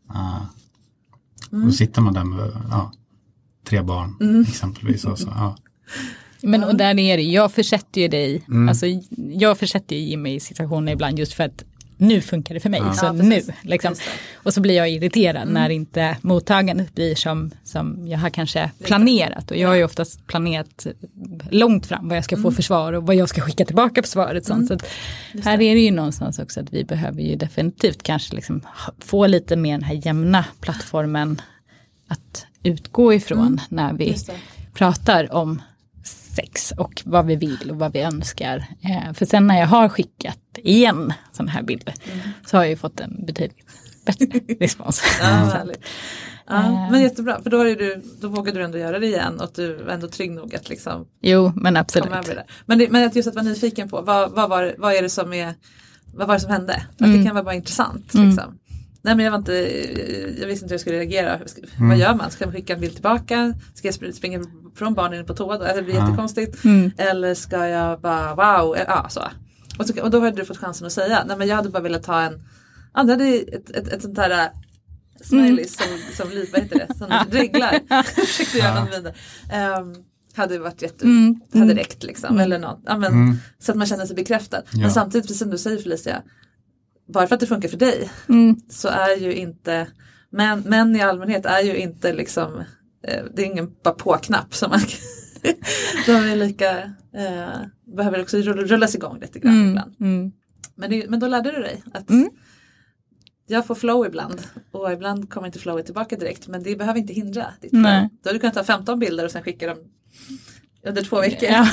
Speaker 6: Då sitter man där med 3 barn exempelvis. Och så,
Speaker 5: Men och där är det, jag försätter ju dig, alltså jag försätter ju Jimmy i situationer ibland just för att nu funkar det för mig, så nu liksom. Och så blir jag irriterad när inte mottagandet blir som jag har kanske planerat, och jag har ju oftast planerat långt fram vad jag ska få för svar och vad jag ska skicka tillbaka på svaret. Så att här är det ju någonstans också att vi behöver ju definitivt kanske liksom få lite mer den här jämna plattformen att utgå ifrån när vi pratar om sex och vad vi vill och vad vi önskar. För sen när jag har skickat igen sådana här bilder så har jag ju fått en betydligt bättre respons.
Speaker 4: Men jättebra, för då vågade du ändå göra det igen och du var ändå trygg nog att liksom...
Speaker 5: Jo, men absolut.
Speaker 4: Men just att vara nyfiken på, vad är det som hände? Att det kan vara bara intressant liksom. Nej, men jag visste inte hur jag skulle reagera. Vad gör man? Ska man skicka en bild tillbaka? Ska jag springa från barnen in på toa? Det blir jättekonstigt. Eller ska jag bara, wow, så. Och då hade du fått chansen att säga, nej men jag hade bara velat ha det hade ett sånt här smiley som liv, vad heter det? Som reglar. Försökte göra någon vidare. Hade varit hade räckt liksom. Eller något. Så att man känner sig bekräftad. Ja. Men samtidigt, precis som du säger Felicia, bara för att det funkar för dig så är ju inte män i allmänhet är ju inte liksom det är ingen bara på-knapp som man de är lika behöver också rullas igång lite grann ibland. Men då lärde du dig att jag får flow ibland och ibland kommer inte flowet tillbaka direkt, men det behöver inte hindra ditt flow. Då har du kunnat ta 15 bilder och sen skicka dem under 2 veckor. Ja,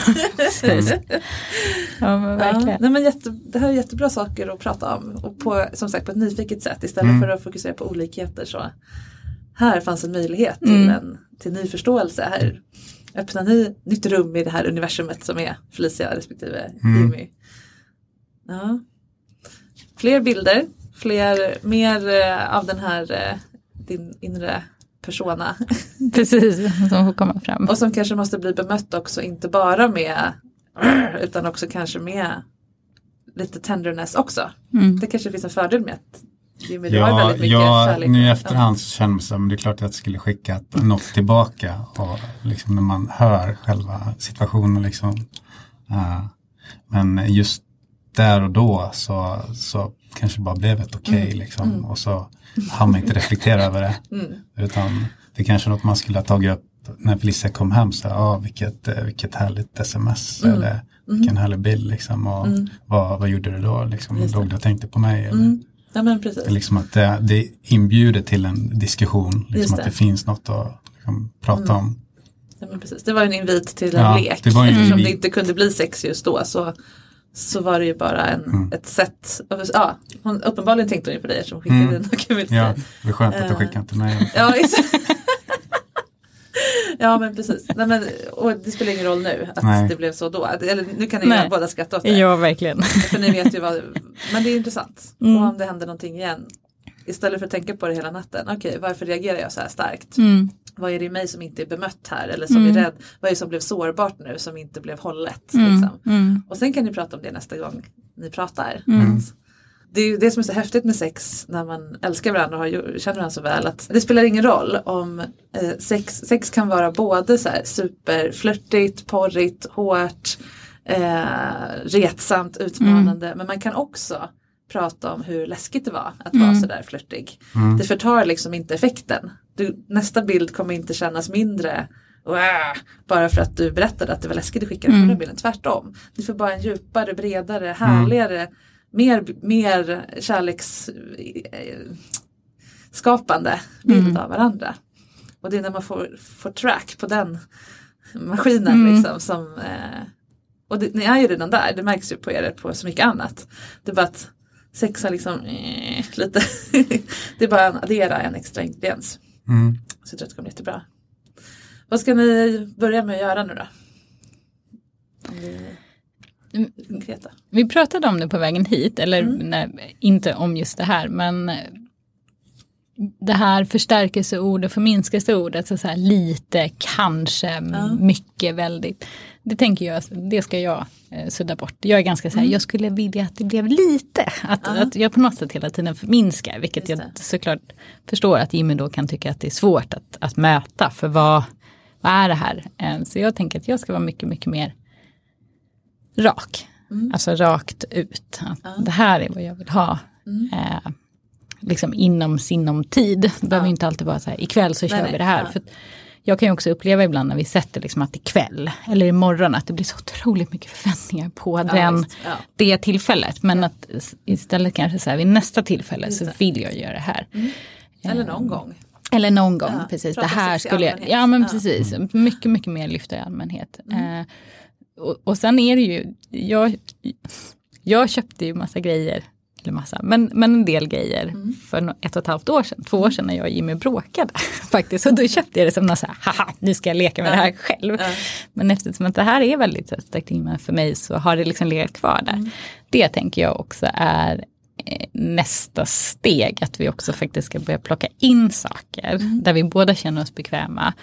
Speaker 5: men verkligen.
Speaker 4: Nej, men det här är jättebra saker att prata om. Och på, som sagt, på ett nyfiket sätt. Istället för att fokusera på olikheter. Så här fanns en möjlighet till ny förståelse. Här öppnar ni nytt rum i det här universumet som är Felicia respektive Jimmy. Ja. Fler bilder. Mer av den här din inre persona.
Speaker 5: Precis, som får komma fram.
Speaker 4: Och som kanske måste bli bemött också, inte bara med utan också kanske med lite tenderness också. Det kanske finns en fördel med att Jimmy har väldigt mycket kärlek.
Speaker 6: Nu i efterhand så känner man som det är klart att jag skulle skicka något tillbaka och liksom när man hör själva situationen liksom. Men just där och då så kanske bara blev ett okej liksom, och så har man inte reflektera över det utan det kanske är något man skulle ha tagit upp när Felicia kom hem, så vilket härligt sms eller vilken härlig bild liksom, och vad gjorde du då liksom, låg du och tänkte på mig eller?
Speaker 4: Ja, men precis.
Speaker 6: Liksom att det inbjuder till en diskussion liksom, att det finns något att liksom, prata om.
Speaker 4: Ja, men precis. Det var en invit till en lek. Eftersom det inte kunde bli sex just då så var det ju bara ett sätt. Ja, hon uppenbarligen tänkte hon ju på dig som skickade en dokument.
Speaker 6: Ja, det är skönt att du skickade till mig.
Speaker 4: Ja, men precis. Nej, men, och det spelar ingen roll nu att det blev så då. Eller nu kan ni ju båda skratta åt det.
Speaker 5: Ja, verkligen.
Speaker 4: För ni vet ju men det är intressant. Och om det händer någonting igen, istället för att tänka på det hela natten. Okej, varför reagerar jag så här starkt? Vad är det i mig som inte är bemött här? Eller som är rädd? Vad är det som blev sårbart nu som inte blev hållet? Liksom? Och sen kan ni prata om det nästa gång ni pratar. Det är ju det som är så häftigt med sex när man älskar varandra och känner varandra så väl, att det spelar ingen roll om sex kan vara både så här superflörtigt, porrigt, hårt, retsamt, utmanande. Men man kan också prata om hur läskigt det var att vara så där flörtig. Det förtar liksom inte effekten. Nästa bild kommer inte kännas mindre bara för att du berättade att det var läskigt att skicka den förra bilden. Tvärtom. Det får bara en djupare, bredare, härligare, mer kärleksskapande bild av varandra. Och det är när man får track på den maskinen liksom, som och ni är ju redan där, det märks ju på er på så mycket annat. Det är bara att sex har liksom lite det är bara att addera en extra ingrediens. Så jag tror att det kommer jättebra. Vad ska ni börja med att göra nu då? Konkreta.
Speaker 5: Vi pratade om det på vägen hit, eller inte om just det här, men det här förstärkelseord och förminskelseordet, så här lite, kanske, mycket, väldigt. Det tänker jag, det ska jag sudda bort. Jag är ganska så här, jag skulle vilja att det blev lite. Att jag på något sätt hela tiden förminskar, vilket jag såklart förstår att Jimmy då kan tycka att det är svårt att möta. För vad är det här? Så jag tänker att jag ska vara mycket, mycket mer rak. Alltså rakt ut. Att det här är vad jag vill ha. Liksom inom sinom tid. Det behöver inte alltid vara så här, ikväll så kör vi det här. För jag kan ju också uppleva ibland när vi sätter liksom att ikväll eller imorgon att det blir så otroligt mycket förväntningar på det tillfället. Men att istället kanske så här, vid nästa tillfälle så vill jag göra det här.
Speaker 4: Eller någon gång.
Speaker 5: Eller någon gång, precis. Det här skulle jag... Ja, men precis. Mycket, mycket mer lyfta i allmänhet. Och sen är det ju... Jag köpte ju massa grejer. Eller massa, men en del grejer för 1,5 år sedan. 2 år sedan när jag och Jimmy bråkade faktiskt. Och då köpte jag det som något så här, haha, nu ska jag leka med det här själv. Men eftersom att det här är väldigt så starkt för mig så har det liksom legat kvar där. Det tänker jag också är nästa steg. Att vi också faktiskt ska börja plocka in saker där vi båda känner oss bekväma.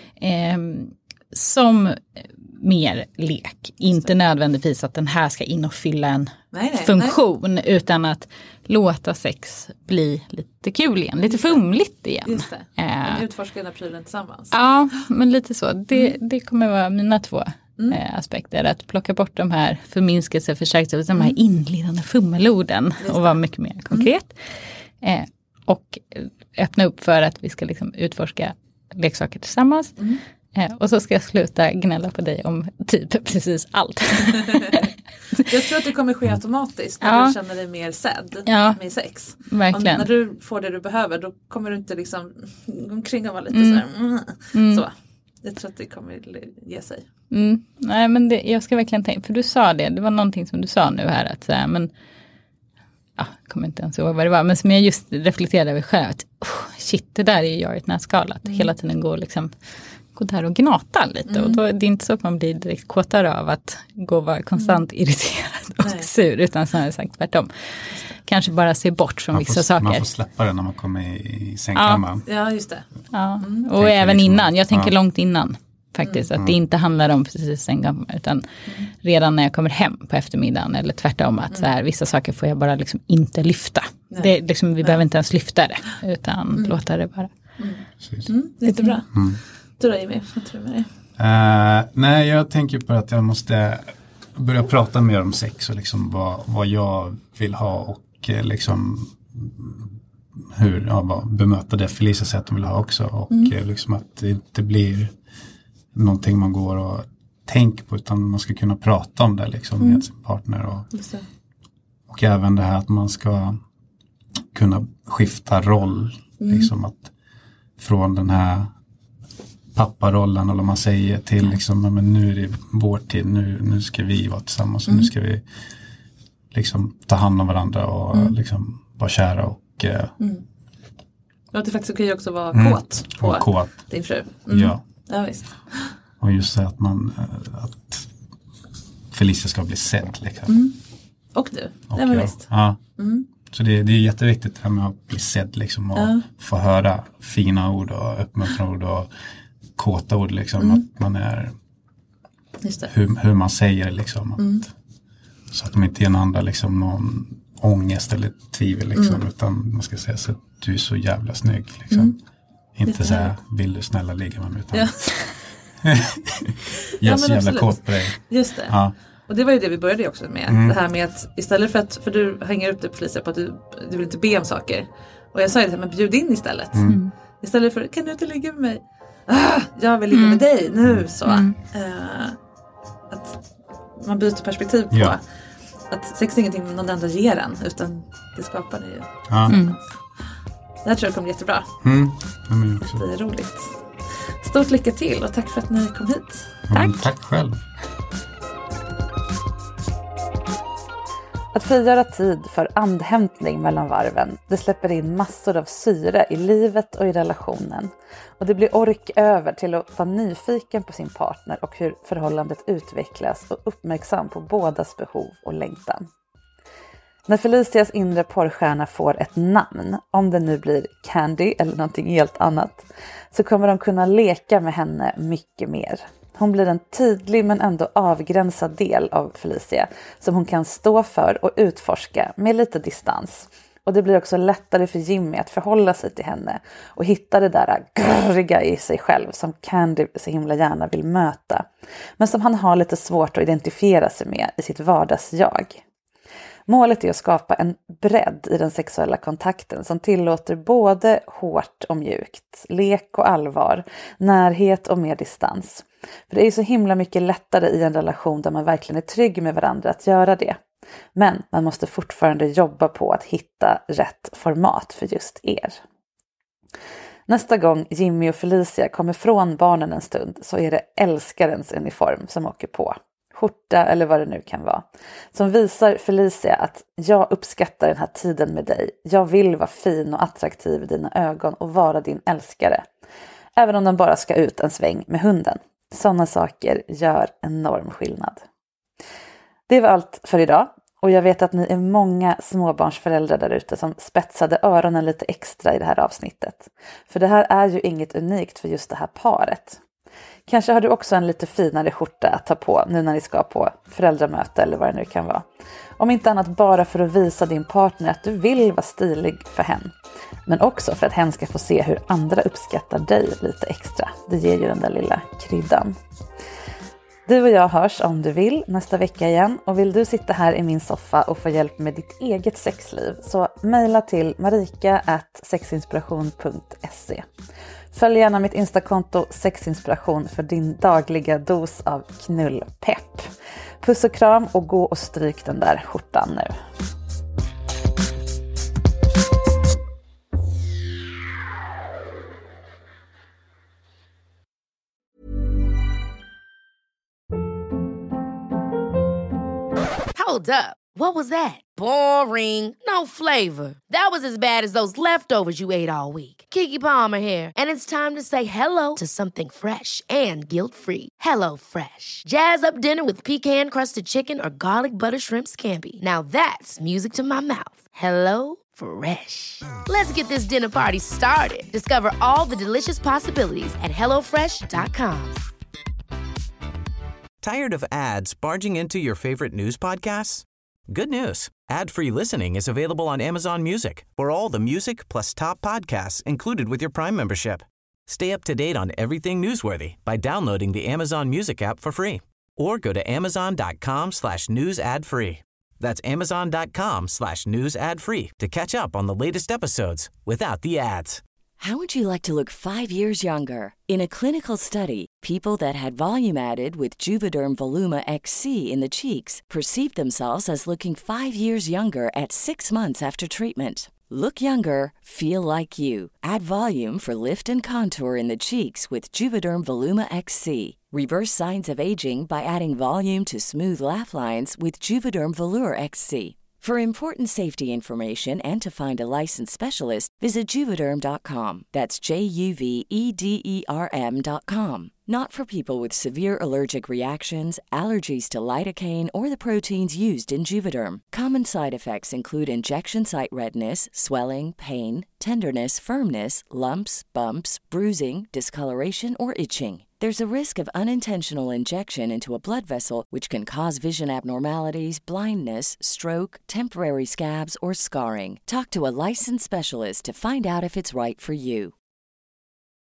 Speaker 5: Som mer lek. Inte nödvändigtvis att den här ska in och fylla en funktion. Utan att låta sex bli lite kul igen. Lite fumligt igen. Just
Speaker 4: det. Utforska den här prylen tillsammans.
Speaker 5: Ja, men lite så. Det kommer vara mina 2 aspekter. Att plocka bort de här förminskelse, förstärkelse, de här inledande fummelorden. Och vara mycket mer konkret. Och öppna upp för att vi ska liksom utforska leksaker tillsammans. Och så ska jag sluta gnälla på dig om typ precis allt.
Speaker 4: Jag tror att det kommer ske automatiskt när du känner dig mer sedd med sex.
Speaker 5: Verkligen.
Speaker 4: När du får det du behöver, då kommer du inte liksom omkring och vara lite så här. Så. Jag tror att det kommer ge sig.
Speaker 5: Nej, men jag ska verkligen tänka, för du sa det var någonting som du sa nu här att säga, men jag kommer inte ens ihåg vad det var, men som jag just reflekterade över själv att shit, det där är ju jag i ett nätskal, att hela tiden gå liksom gå där och gnata lite och då det är inte så att man blir direkt kåtare av att gå och vara konstant irriterad och sur, utan snarare sagt tvärtom. Kanske bara se bort från vissa saker. Man
Speaker 6: får släppa det när man kommer i sängkammaren.
Speaker 4: Ja, just det.
Speaker 5: Ja. Och även liksom, innan, jag tänker långt innan faktiskt, att det inte handlar om precis sängkammaren, utan redan när jag kommer hem på eftermiddagen eller tvärtom, att så här, vissa saker får jag bara liksom inte lyfta. Det, liksom, vi behöver inte ens lyfta det, utan låta det bara.
Speaker 4: Jättebra. Du då, Jimmy, vad tror du med det?
Speaker 6: Nej, jag tänker på att jag måste börja prata mer om sex och liksom vad jag vill ha och liksom vad bemöta det Felicia säger att hon vill ha också, och liksom att det inte blir någonting man går och tänker på, utan man ska kunna prata om det liksom med sin partner och även det här att man ska kunna skifta roll liksom, att från den här papparollen eller vad man säger till liksom, men nu är det vår tid, nu ska vi vara tillsammans och nu ska vi liksom ta hand om varandra och liksom vara kära och
Speaker 4: att det faktiskt okej också vara kåt på din fru.
Speaker 6: Ja,
Speaker 4: visst.
Speaker 6: Och just det att Felicia ska bli sedd liksom.
Speaker 4: Och du,
Speaker 6: och jag, visst. Ja. Så det är jätteviktigt det här med att bli sedd liksom, och få höra fina ord och uppmuntrande ord och kåta ord liksom, att man är just det. Hur man säger det liksom, så att de inte ger en andra liksom någon ångest eller tvivel liksom, utan man ska säga så att du är så jävla snygg liksom. Inte så här, vill du snälla ligga med mig, utan jag är så jävla kåt på dig.
Speaker 4: Just det.
Speaker 6: Ja.
Speaker 4: Och det var ju det vi började också med. Det här med att istället för du hänger upp det på Felicia på att du vill inte be om saker. Och jag sa ju det, men bjud in istället. Istället för, kan du inte ligga med mig? Jag vill ligga med dig nu. Så. Att man byter perspektiv på att sex är ingenting någon andra ger en, utan det skapar det ju. Det här tror jag kommer jättebra. Det är roligt. Stort lycka till och tack för att ni kom hit.
Speaker 6: Tack själv.
Speaker 4: Att frigöra tid för andhämtning mellan varven, det släpper in massor av syre i livet och i relationen. Och det blir ork över till att vara nyfiken på sin partner och hur förhållandet utvecklas och uppmärksam på bådas behov och längtan. När Felicias inre porrstjärna får ett namn, om det nu blir Candy eller någonting helt annat, så kommer de kunna leka med henne mycket mer. Hon blir en tydlig men ändå avgränsad del av Felicia som hon kan stå för och utforska med lite distans. Och det blir också lättare för Jimmy att förhålla sig till henne och hitta det där grriga i sig själv som Candy så himla gärna vill möta. Men som han har lite svårt att identifiera sig med i sitt vardagsjag. Målet är att skapa en bredd i den sexuella kontakten som tillåter både hårt och mjukt, lek och allvar, närhet och mer distans. För det är ju så himla mycket lättare i en relation där man verkligen är trygg med varandra att göra det. Men man måste fortfarande jobba på att hitta rätt format för just er. Nästa gång Jimmy och Felicia kommer från barnen en stund så är det älskarens uniform som åker på. Skjorta eller vad det nu kan vara. Som visar Felicia att jag uppskattar den här tiden med dig. Jag vill vara fin och attraktiv i dina ögon och vara din älskare. Även om de bara ska ut en sväng med hunden. Sådana saker gör enorm skillnad. Det var allt för idag. Och jag vet att ni är många småbarnsföräldrar där ute som spetsade öronen lite extra i det här avsnittet. För det här är ju inget unikt för just det här paret. Kanske har du också en lite finare skjorta att ta på nu när ni ska på föräldramöte eller vad det nu kan vara. Om inte annat bara för att visa din partner att du vill vara stilig för henne. Men också för att hen ska få se hur andra uppskattar dig lite extra. Det ger ju den där lilla kryddan. Du och jag hörs om du vill nästa vecka igen. Och vill du sitta här i min soffa och få hjälp med ditt eget sexliv så mejla till marika@sexinspiration.se. Följ gärna mitt Instakonto Sexinspiration för din dagliga dos av knullpepp. Puss och kram och gå och stryk den där skjortan nu.
Speaker 12: Hold up. What was that? Boring. No flavor. That was as bad as those leftovers you ate all week. Keke Palmer here, and it's time to say hello to something fresh and guilt-free. Hello Fresh. Jazz up dinner with pecan-crusted chicken or garlic butter shrimp scampi. Now that's music to my mouth. Hello Fresh. Let's get this dinner party started. Discover all the delicious possibilities at hellofresh.com.
Speaker 3: Tired of ads barging into your favorite news podcasts? Good news. Ad-free listening is available on Amazon Music for all the music plus top podcasts included with your Prime membership. Stay up to date on everything newsworthy by downloading the Amazon Music app for free or go to amazon.com/news ad free. That's amazon.com/news ad free to catch up on the latest episodes without the ads.
Speaker 15: How would you like to look 5 years younger? In a clinical study, people that had volume added with Juvederm Voluma XC in the cheeks perceived themselves as looking 5 years younger at 6 months after treatment. Look younger, feel like you. Add volume for lift and contour in the cheeks with Juvederm Voluma XC. Reverse signs of aging by adding volume to smooth laugh lines with Juvederm Volure XC. For important safety information and to find a licensed specialist, visit Juvederm.com. That's JUVEDERM.com. Not for people with severe allergic reactions, allergies to lidocaine, or the proteins used in Juvederm. Common side effects include injection site redness, swelling, pain, tenderness, firmness, lumps, bumps, bruising, discoloration, or itching. There's a risk of unintentional injection into a blood vessel, which can cause vision abnormalities, blindness, stroke, temporary scabs, or scarring. Talk to a licensed specialist to find out if it's right for you.